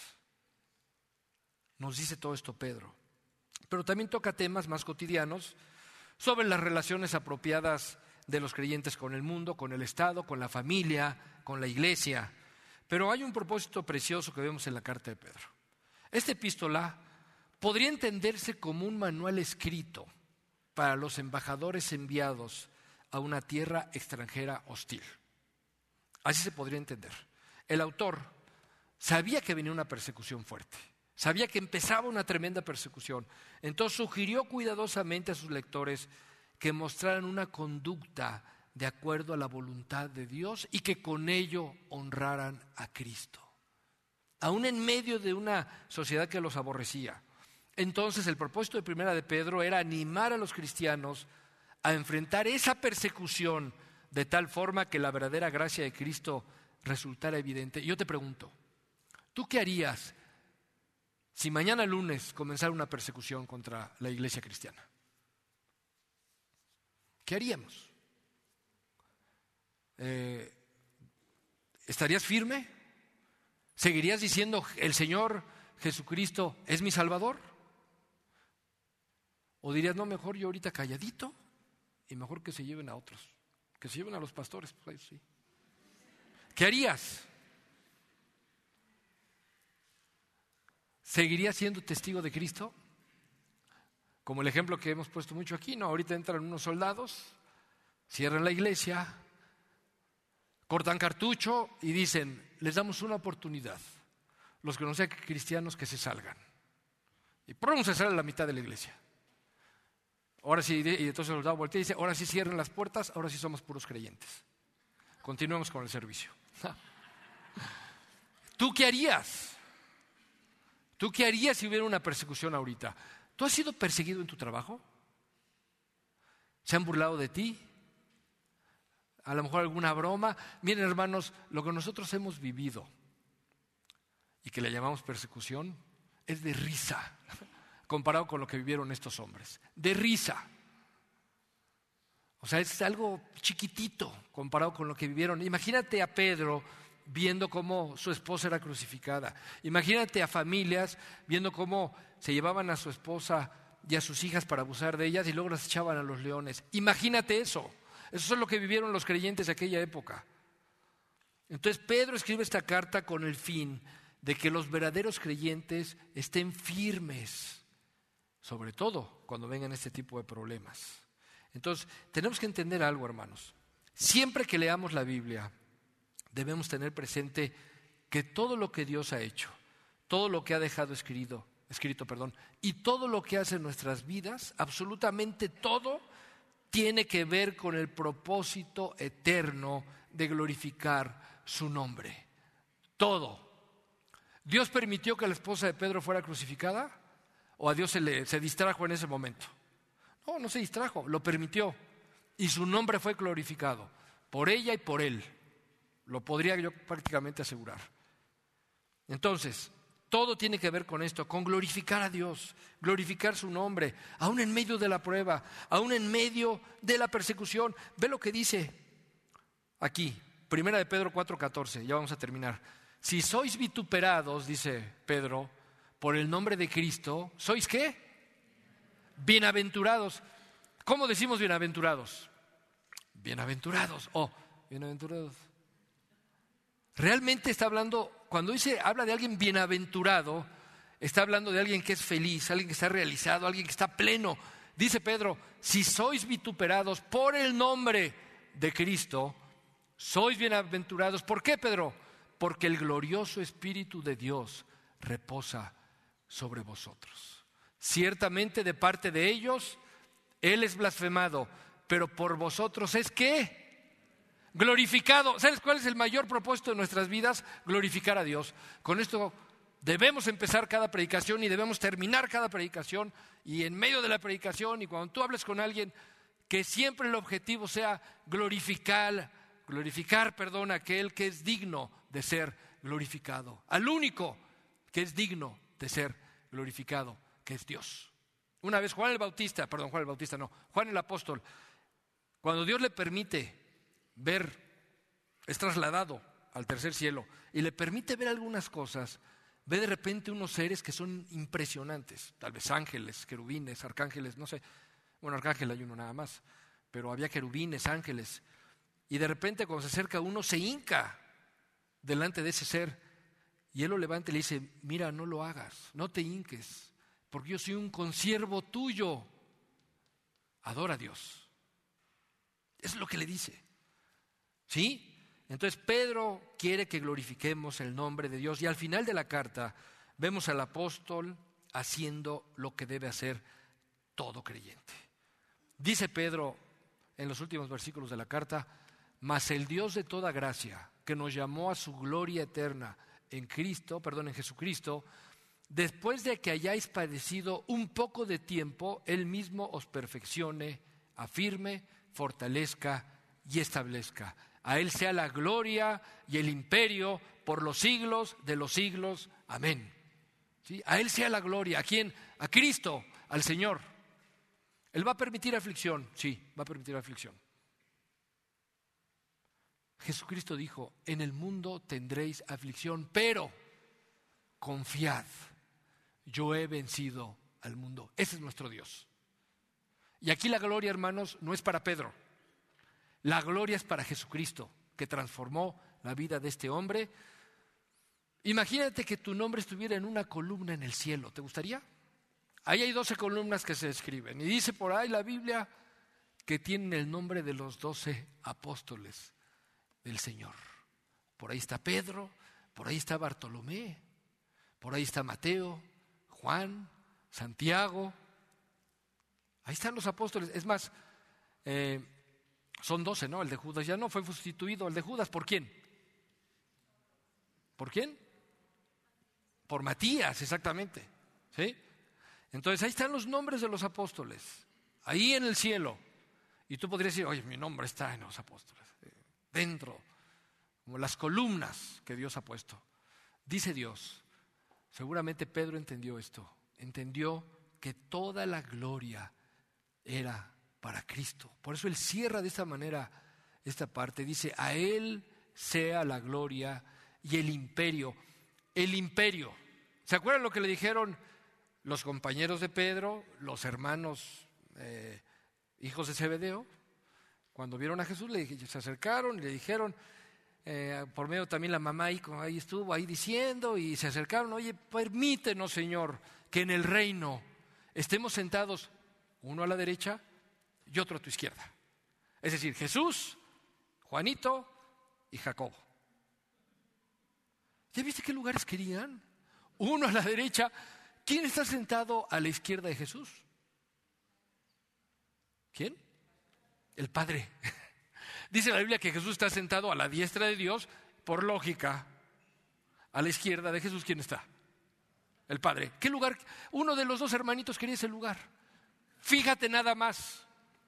Nos dice todo esto Pedro. Pero también toca temas más cotidianos sobre las relaciones apropiadas de los creyentes con el mundo, con el Estado, con la familia, con la iglesia. Pero hay un propósito precioso que vemos en la carta de Pedro. Esta epístola podría entenderse como un manual escrito para los embajadores enviados a una tierra extranjera hostil. Así se podría entender. El autor sabía que venía una persecución fuerte, sabía que empezaba una tremenda persecución. Entonces sugirió cuidadosamente a sus lectores que mostraran una conducta de acuerdo a la voluntad de Dios y que con ello honraran a Cristo, aún en medio de una sociedad que los aborrecía. Entonces el propósito de Primera de Pedro era animar a los cristianos a enfrentar esa persecución de tal forma que la verdadera gracia de Cristo resultara evidente. Y yo te pregunto, ¿tú qué harías si mañana lunes comenzara una persecución contra la iglesia cristiana? ¿Qué haríamos? Eh, ¿Estarías firme? ¿Seguirías diciendo: el Señor Jesucristo es mi Salvador? ¿O dirías: no, mejor yo ahorita calladito y mejor que se lleven a otros, que se lleven a los pastores? Pues sí. ¿Qué harías? ¿Seguirías siendo testigo de Cristo? Como el ejemplo que hemos puesto mucho aquí, ¿no? Ahorita entran unos soldados, cierran la iglesia, cortan cartucho y dicen: les damos una oportunidad, los que no sean cristianos que se salgan. Y pronto se sale la mitad de la iglesia. Ahora sí, y entonces el soldado voltea y dice: ahora sí cierren las puertas, ahora sí somos puros creyentes. Continuemos con el servicio. ¿Tú qué harías? ¿Tú qué harías si hubiera una persecución ahorita? ¿Tú has sido perseguido en tu trabajo? ¿Se han burlado de ti? A lo mejor alguna broma. Miren, hermanos, lo que nosotros hemos vivido y que le llamamos persecución es de risa comparado con lo que vivieron estos hombres. De risa. O sea, es algo chiquitito comparado con lo que vivieron. Imagínate a Pedro viendo cómo su esposa era crucificada. Imagínate a familias viendo cómo se llevaban a su esposa y a sus hijas para abusar de ellas y luego las echaban a los leones. Imagínate eso. Eso es lo que vivieron los creyentes de aquella época. Entonces Pedro escribe esta carta con el fin de que los verdaderos creyentes estén firmes, sobre todo cuando vengan este tipo de problemas. Entonces tenemos que entender algo, hermanos. Siempre que leamos la Biblia, debemos tener presente que todo lo que Dios ha hecho, todo lo que ha dejado escrito, escrito, perdón, y todo lo que hace en nuestras vidas, absolutamente todo, tiene que ver con el propósito eterno de glorificar su nombre. Todo. ¿Dios permitió que la esposa de Pedro fuera crucificada? ¿O a Dios se, le, se distrajo en ese momento? No, no se distrajo, lo permitió. Y su nombre fue glorificado por ella y por él. Lo podría yo prácticamente asegurar. Entonces, todo tiene que ver con esto, con glorificar a Dios, glorificar su nombre, aún en medio de la prueba, aún en medio de la persecución. Ve lo que dice aquí, Primera de Pedro cuatro catorce, ya vamos a terminar. Si sois vituperados, dice Pedro, por el nombre de Cristo, ¿sois qué? Bienaventurados. ¿Cómo decimos bienaventurados? Bienaventurados, oh, bienaventurados. Realmente está hablando, cuando dice, habla de alguien bienaventurado, está hablando de alguien que es feliz, alguien que está realizado, alguien que está pleno. Dice Pedro, si sois vituperados por el nombre de Cristo, sois bienaventurados. ¿Por qué, Pedro? Porque el glorioso Espíritu de Dios reposa sobre vosotros. Ciertamente de parte de ellos, Él es blasfemado, pero por vosotros es ¿qué? Glorificado. ¿Sabes cuál es el mayor propósito de nuestras vidas? Glorificar a Dios. Con esto debemos empezar cada predicación y debemos terminar cada predicación, y en medio de la predicación y cuando tú hables con alguien, que siempre el objetivo sea glorificar, glorificar, perdón, a aquel que es digno de ser glorificado, al único que es digno de ser glorificado, que es Dios. Una vez Juan el Bautista, perdón, Juan el Bautista no, Juan el Apóstol, cuando Dios le permite ver, es trasladado al tercer cielo y le permite ver algunas cosas, ve de repente unos seres que son impresionantes, tal vez ángeles, querubines, arcángeles, no sé, bueno, arcángel hay uno nada más, pero había querubines, ángeles, y de repente cuando se acerca uno se hinca delante de ese ser y él lo levanta y le dice, mira, no lo hagas, no te hinques, porque yo soy un consiervo tuyo, adora a Dios. Es lo que le dice. ¿Sí? Entonces Pedro quiere que glorifiquemos el nombre de Dios y al final de la carta vemos al apóstol haciendo lo que debe hacer todo creyente. Dice Pedro en los últimos versículos de la carta, mas el Dios de toda gracia, que nos llamó a su gloria eterna en Cristo, perdón, en Jesucristo, después de que hayáis padecido un poco de tiempo, Él mismo os perfeccione, afirme, fortalezca y establezca. A Él sea la gloria y el imperio por los siglos de los siglos. Amén. ¿Sí? A Él sea la gloria. ¿A quién? A Cristo, al Señor. ¿Él va a permitir aflicción? Sí, va a permitir aflicción. Jesucristo dijo, en el mundo tendréis aflicción, pero confiad, yo he vencido al mundo. Ese es nuestro Dios. Y aquí la gloria, hermanos, no es para Pedro. La gloria es para Jesucristo, que transformó la vida de este hombre. Imagínate que tu nombre estuviera en una columna en el cielo. ¿Te gustaría? Ahí hay doce columnas que se escriben. Y dice por ahí la Biblia que tienen el nombre de los doce apóstoles del Señor. Por ahí está Pedro, por ahí está Bartolomé, por ahí está Mateo, Juan, Santiago. Ahí están los apóstoles. Es más, eh, son doce, ¿no? El de Judas ya no fue sustituido. El de Judas, ¿por quién? ¿Por quién? Por Matías, exactamente. ¿Sí? Entonces ahí están los nombres de los apóstoles, ahí en el cielo. Y tú podrías decir, oye, mi nombre está en los apóstoles, dentro, como las columnas que Dios ha puesto. Dice Dios, seguramente Pedro entendió esto, entendió que toda la gloria era para Cristo. Por eso él cierra de esta manera esta parte, dice, a Él sea la gloria y el imperio. El imperio, ¿se acuerdan lo que le dijeron los compañeros de Pedro, los hermanos eh, hijos de Zebedeo? Cuando vieron a Jesús, le, se acercaron y le dijeron, eh, por medio también la mamá ahí, ahí estuvo ahí diciendo, y se acercaron, oye, permítenos, Señor, que en el reino estemos sentados uno a la derecha y otro a tu izquierda. Es decir, Jesús, Juanito y Jacobo. ¿Ya viste qué lugares querían? Uno a la derecha. ¿Quién está sentado a la izquierda de Jesús? ¿Quién? El Padre. Dice la Biblia que Jesús está sentado a la diestra de Dios, por lógica. A la izquierda de Jesús, ¿quién está? El Padre. ¿Qué lugar? Uno de los dos hermanitos quería ese lugar. Fíjate nada más.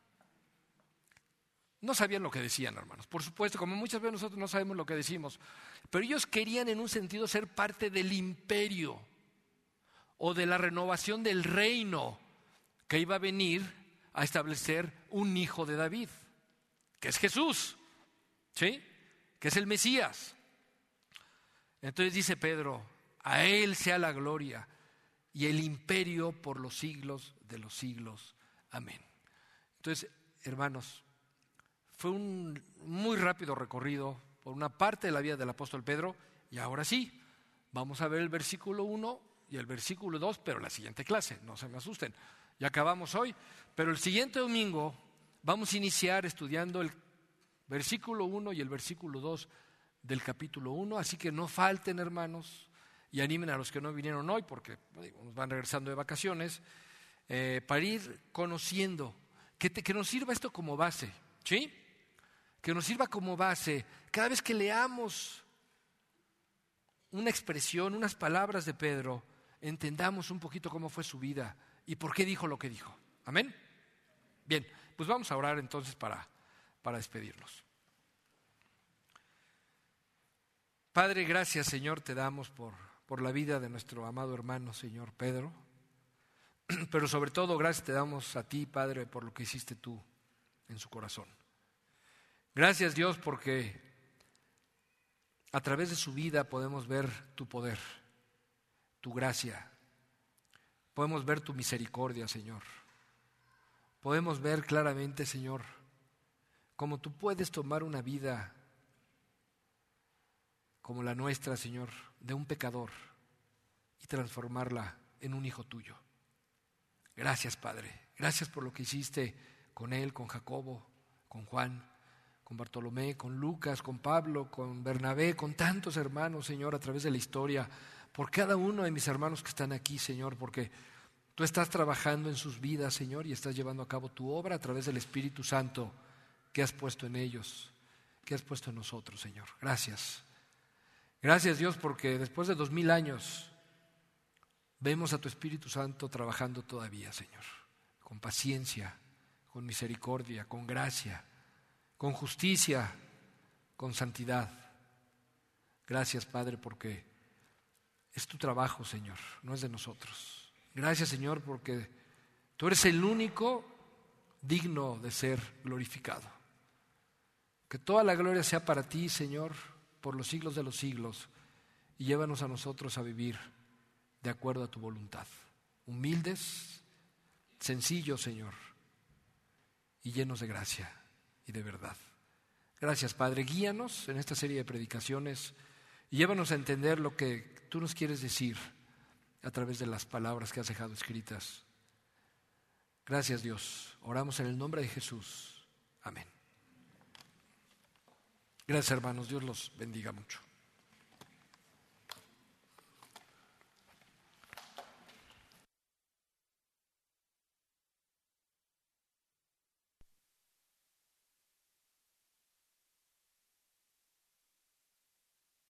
No sabían lo que decían, hermanos. Por supuesto, como muchas veces nosotros no sabemos lo que decimos. Pero ellos querían en un sentido ser parte del imperio o de la renovación del reino que iba a venir a establecer un hijo de David, que es Jesús, ¿sí? Que es el Mesías. Entonces dice Pedro, a Él sea la gloria y el imperio por los siglos de los siglos. Amén. Entonces, hermanos, fue un muy rápido recorrido por una parte de la vida del apóstol Pedro y ahora sí, vamos a ver el versículo uno y el versículo dos, pero la siguiente clase, no se me asusten. Ya acabamos hoy, pero el siguiente domingo vamos a iniciar estudiando el versículo uno y el versículo dos del capítulo uno, así que no falten, hermanos, y animen a los que no vinieron hoy porque digo, nos van regresando de vacaciones, eh, para ir conociendo, que, te, que nos sirva esto como base, ¿sí? Que nos sirva como base. Cada vez que leamos una expresión, unas palabras de Pedro, entendamos un poquito cómo fue su vida y por qué dijo lo que dijo. ¿Amén? Bien, pues vamos a orar entonces para, para despedirnos. Padre, gracias, Señor, te damos por, por la vida de nuestro amado hermano, Señor Pedro. Pero sobre todo, gracias te damos a ti, Padre, por lo que hiciste tú en su corazón. Gracias, Dios, porque a través de su vida podemos ver tu poder, tu gracia. Podemos ver tu misericordia, Señor. Podemos ver claramente, Señor, cómo tú puedes tomar una vida como la nuestra, Señor, de un pecador y transformarla en un hijo tuyo. Gracias, Padre. Gracias por lo que hiciste con él, con Jacobo, con Juan, con Bartolomé, con Lucas, con Pablo, con Bernabé, con tantos hermanos, Señor, a través de la historia, por cada uno de mis hermanos que están aquí, Señor, porque tú estás trabajando en sus vidas, Señor, y estás llevando a cabo tu obra a través del Espíritu Santo que has puesto en ellos, que has puesto en nosotros, Señor. Gracias. Gracias, Dios, porque después de dos mil años vemos a tu Espíritu Santo trabajando todavía, Señor, con paciencia, con misericordia, con gracia, con justicia, con santidad. Gracias, Padre, porque es tu trabajo, Señor, no es de nosotros. Gracias, Señor, porque tú eres el único digno de ser glorificado. Que toda la gloria sea para ti, Señor, por los siglos de los siglos, y llévanos a nosotros a vivir de acuerdo a tu voluntad. Humildes, sencillos, Señor, y llenos de gracia y de verdad. Gracias, Padre. Guíanos en esta serie de predicaciones y llévanos a entender lo que tú nos quieres decir a través de las palabras que has dejado escritas. Gracias, Dios. Oramos en el nombre de Jesús. Amén. Gracias, hermanos. Dios los bendiga mucho.